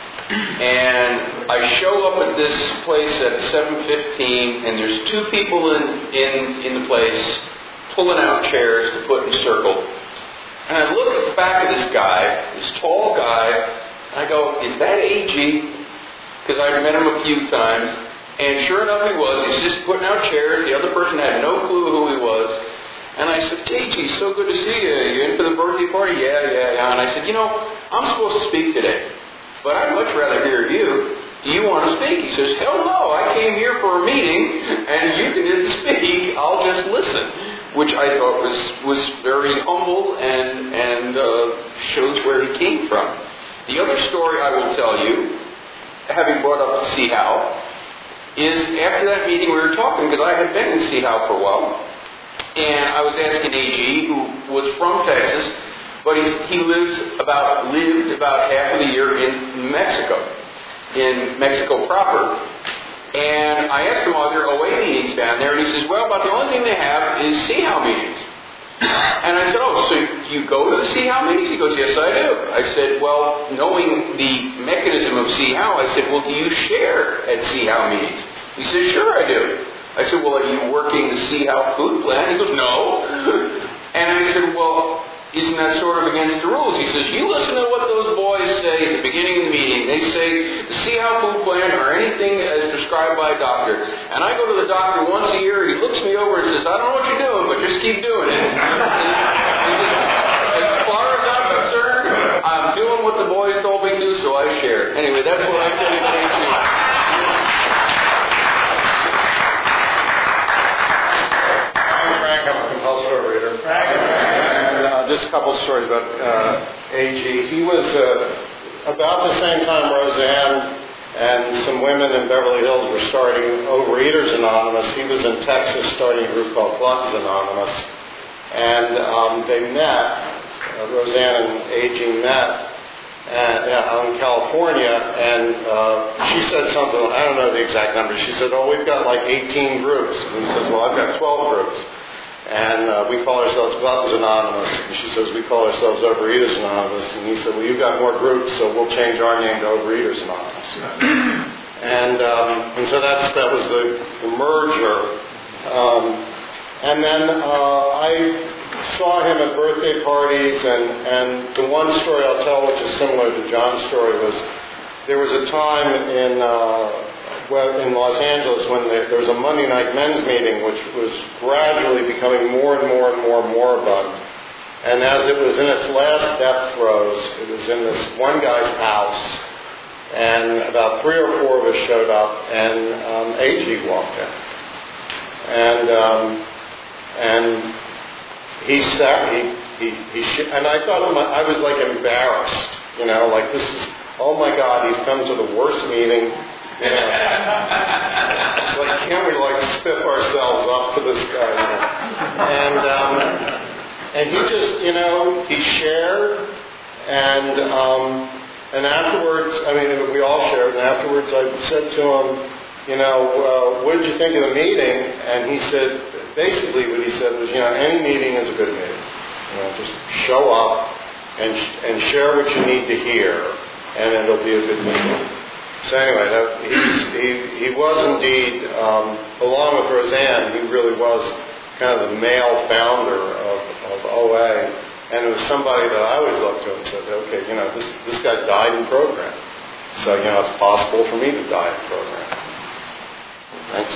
And I show up at this place at seven fifteen, and there's two people in, in, in the place pulling out chairs to put in a circle. And I look at the back of this guy, this tall guy, and I go, is that A G? Because I'd met him a few times. And sure enough he was. He's just putting out chairs. The other person had no clue who he was. And I said, A G, so good to see you. You in for the birthday party? Yeah, yeah, yeah. And I said, you know, I'm supposed to speak today, but I'd much rather hear you. Do you want to speak? He says, hell no. I came here for a meeting, and you can speak. I'll just listen. Which I thought was, was very humble and, and uh, shows where he came from. The other story I will tell you, having brought up C H O W, is after that meeting we were talking, because I had been in C H O W for a while, and I was asking A G, who was from Texas, but he's, he lives about lived about half of the year in Mexico, in Mexico proper. And I asked him, are there O A meetings down there? And he says, well, about the only thing they have is C H O W meetings. And I said, oh, so you go to the C H O W meetings? He goes, yes, I do. I said, well, knowing the mechanism of C H O W, I said, well, do you share at C H O W meetings? He says, sure I do. I said, well, are you working the C H O W food plan? He goes, no. And I said, well, isn't that sort of against the rules? He says, you listen to what those boys say at the beginning of the meeting. They say the C H O W food plan or anything as prescribed by a doctor. And I go to the doctor once a year, he looks me over and says, I don't know what you're doing, but just keep doing it. And, and as far as I'm concerned, I'm doing what the boys told me to, so I share. Anyway, that's what I tell you to do. I'm Frank, I'm a compulsive overeater. And uh, just a couple stories about uh, A G. He was uh, about the same time Roseanne and some women in Beverly Hills were starting Overeaters Anonymous. He was in Texas starting a group called Gluttons Anonymous. And um, they met, uh, Roseanne and A G met uh, out in California, and uh, she said something, I don't know the exact number, she said, oh, we've got like eighteen groups. And he says, well, I've got twelve groups. And uh, we call ourselves Gluttons Anonymous. And she says, we call ourselves Overeaters Anonymous. And he said, well, you've got more groups, so we'll change our name to Overeaters Anonymous. and um, and so that's, that was the, the merger. Um, and then uh, I saw him at birthday parties, and, and the one story I'll tell, which is similar to John's story, was there was a time in... Uh, Well, in Los Angeles, when there, there was a Monday night men's meeting, which was gradually becoming more and more and more moribund. And as it was in its last death throes, it was in this one guy's house, and about three or four of us showed up, and um, A G walked in. And um, and he sat, he, he, he sh- and I thought, I was like embarrassed, you know, like this is, oh my God, he's come to the worst meeting. You know, it's like, can't we like stiff ourselves up to this guy? You know? And um, and he just, you know, he shared, and um, and afterwards, I mean, we all shared. And afterwards, I said to him, you know, uh, what did you think of the meeting? And he said, basically, what he said was, you know, any meeting is a good meeting. You know, just show up and and share what you need to hear, and it'll be a good meeting. So anyway, that, he's, he, he was indeed, um, along with Roseanne, he really was kind of the male founder of, of O A. And it was somebody that I always looked to and said, okay, you know, this, this guy died in program. So, you know, it's possible for me to die in program. Thanks.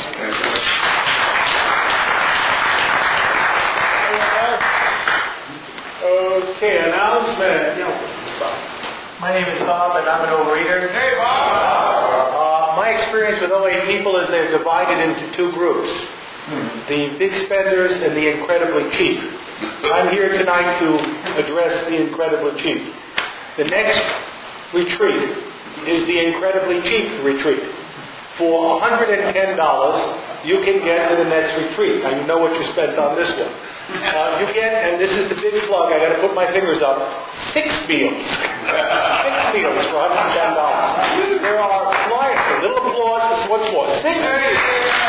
Okay, announcement. My name is Bob, and I'm an overeater. Hey, Bob! Uh, my experience with O A people is they're divided into two groups. The big spenders and the incredibly cheap. I'm here tonight to address the incredibly cheap. The next retreat is the incredibly cheap retreat. For one hundred ten dollars, you can get to the next retreat. Now, you know what you spent on this one. Uh, you get, and this is the big plug, I got to put my fingers up, six meals. Six meals for one hundred ten dollars. There are flyers, a little applause, what's more, six meals.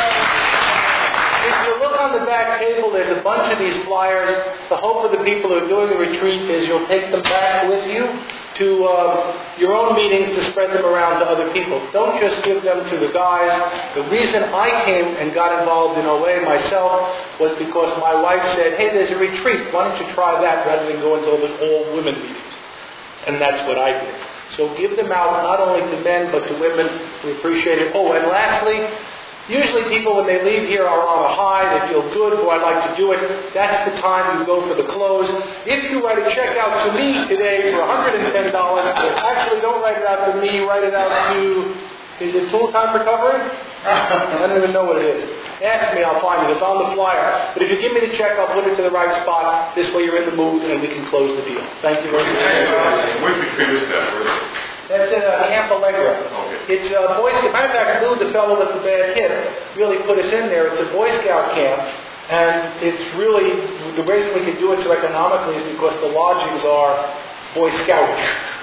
If you look on the back table, there's a bunch of these flyers. The hope of the people who are doing the retreat is you'll take them back with you to um, your own meetings to spread them around to other people. Don't just give them to the guys. The reason I came and got involved in O A myself was because my wife said, hey, there's a retreat. Why don't you try that rather than go into all the all women meetings? And that's what I did. So give them out not only to men but to women. We appreciate it. Oh, and lastly, usually people, when they leave here, are on a high. They feel good. Oh, I'd like to do it. That's the time you go for the close. If you write a check out to me today for one hundred ten dollars, actually don't write it out to me. Write it out to, is it Full Time Recovery? I don't even know what it is. Ask me, I'll find it. It's on the flyer. But if you give me the check, I'll put it to the right spot. This way you're in the mood and we can close the deal. Thank you very much. Where's the previous that? That's in uh, Camp Allegra. Okay. It's uh, Boy Scout. Matter of fact, Lou, the fellow with the bad hip, really put us in there. It's a Boy Scout camp, and it's really, the reason we can do it so economically is because the lodgings are Boy Scoutish.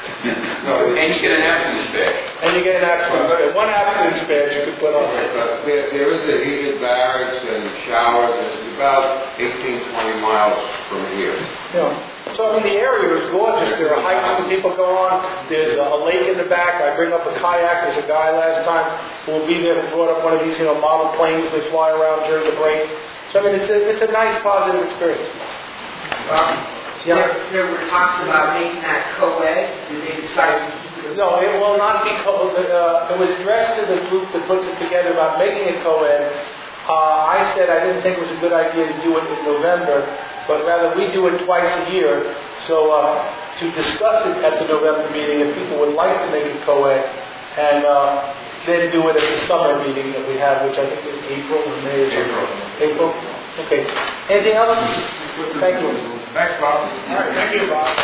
No, and you get an abstinence badge. And you get an abstinence badge. One abstinence badge you could put on. There, there is a heated barracks and showers, and it's about eighteen, twenty miles from here. Yeah. So, I mean, the area is gorgeous. There are hikes that people go on. There's a lake in the back. I bring up a kayak. There's a guy last time who will be there who brought up one of these, you know, model planes that fly around during the break. So, I mean, it's a, it's a nice, positive experience. Um, yeah. there, there were talks about making that co-ed. Did they decide to keep it? No, it will not be co-ed. Uh, it was addressed to the group that puts it together about making it co-ed. Uh, I said I didn't think it was a good idea to do it in November, but rather we do it twice a year. So uh, to discuss it at the November meeting, if people would like to make it co-ed, and uh, then do it at the summer meeting that we have, which I think is April or May. April. April? Okay. Anything else? Thank you. Thanks, Bob. All right, thank you, Bob.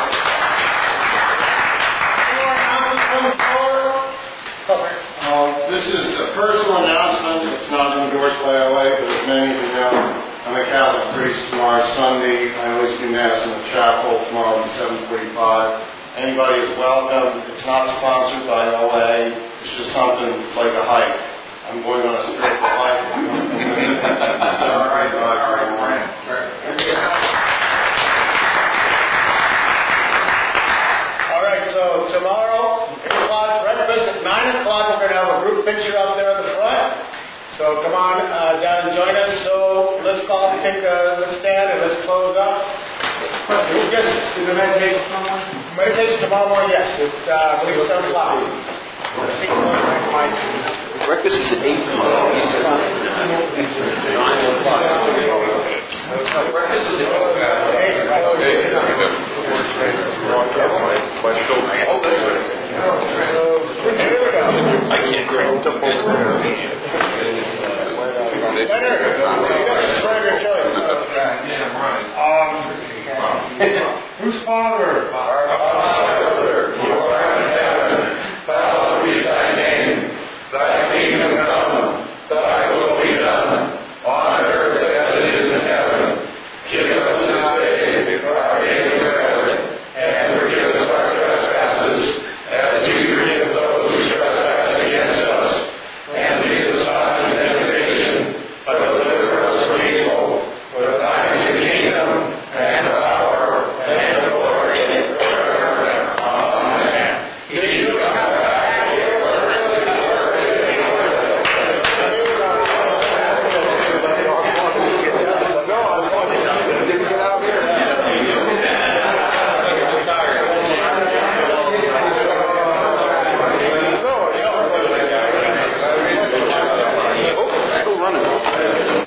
Anyone else on the floor? Uh, this is a personal announcement. It's not endorsed by O A, but as many of you know, I'm a Catholic priest. Tomorrow Sunday, I always do Mass in the chapel. Tomorrow at seven forty-five. Anybody is welcome. It's not sponsored by O A. It's just something, it's like a hike. I'm going on a spiritual hike. It's all right, all right, all right. All right, so tomorrow, eight o'clock, breakfast at nine o'clock, we're going to have a group picture up there at the front. So come on uh, down and join us. So let's call, take a, let's stand and let's close up. Yes, is the meditation tomorrow morning? Meditation tomorrow morning, yes. It's, uh, I believe it's seven o'clock. Breakfast is at eight tomorrow. nine o'clock. Breakfast is at eight. Oh, that's right. I can't grab the Leonard, so you got to serve your choice. Um, whose father?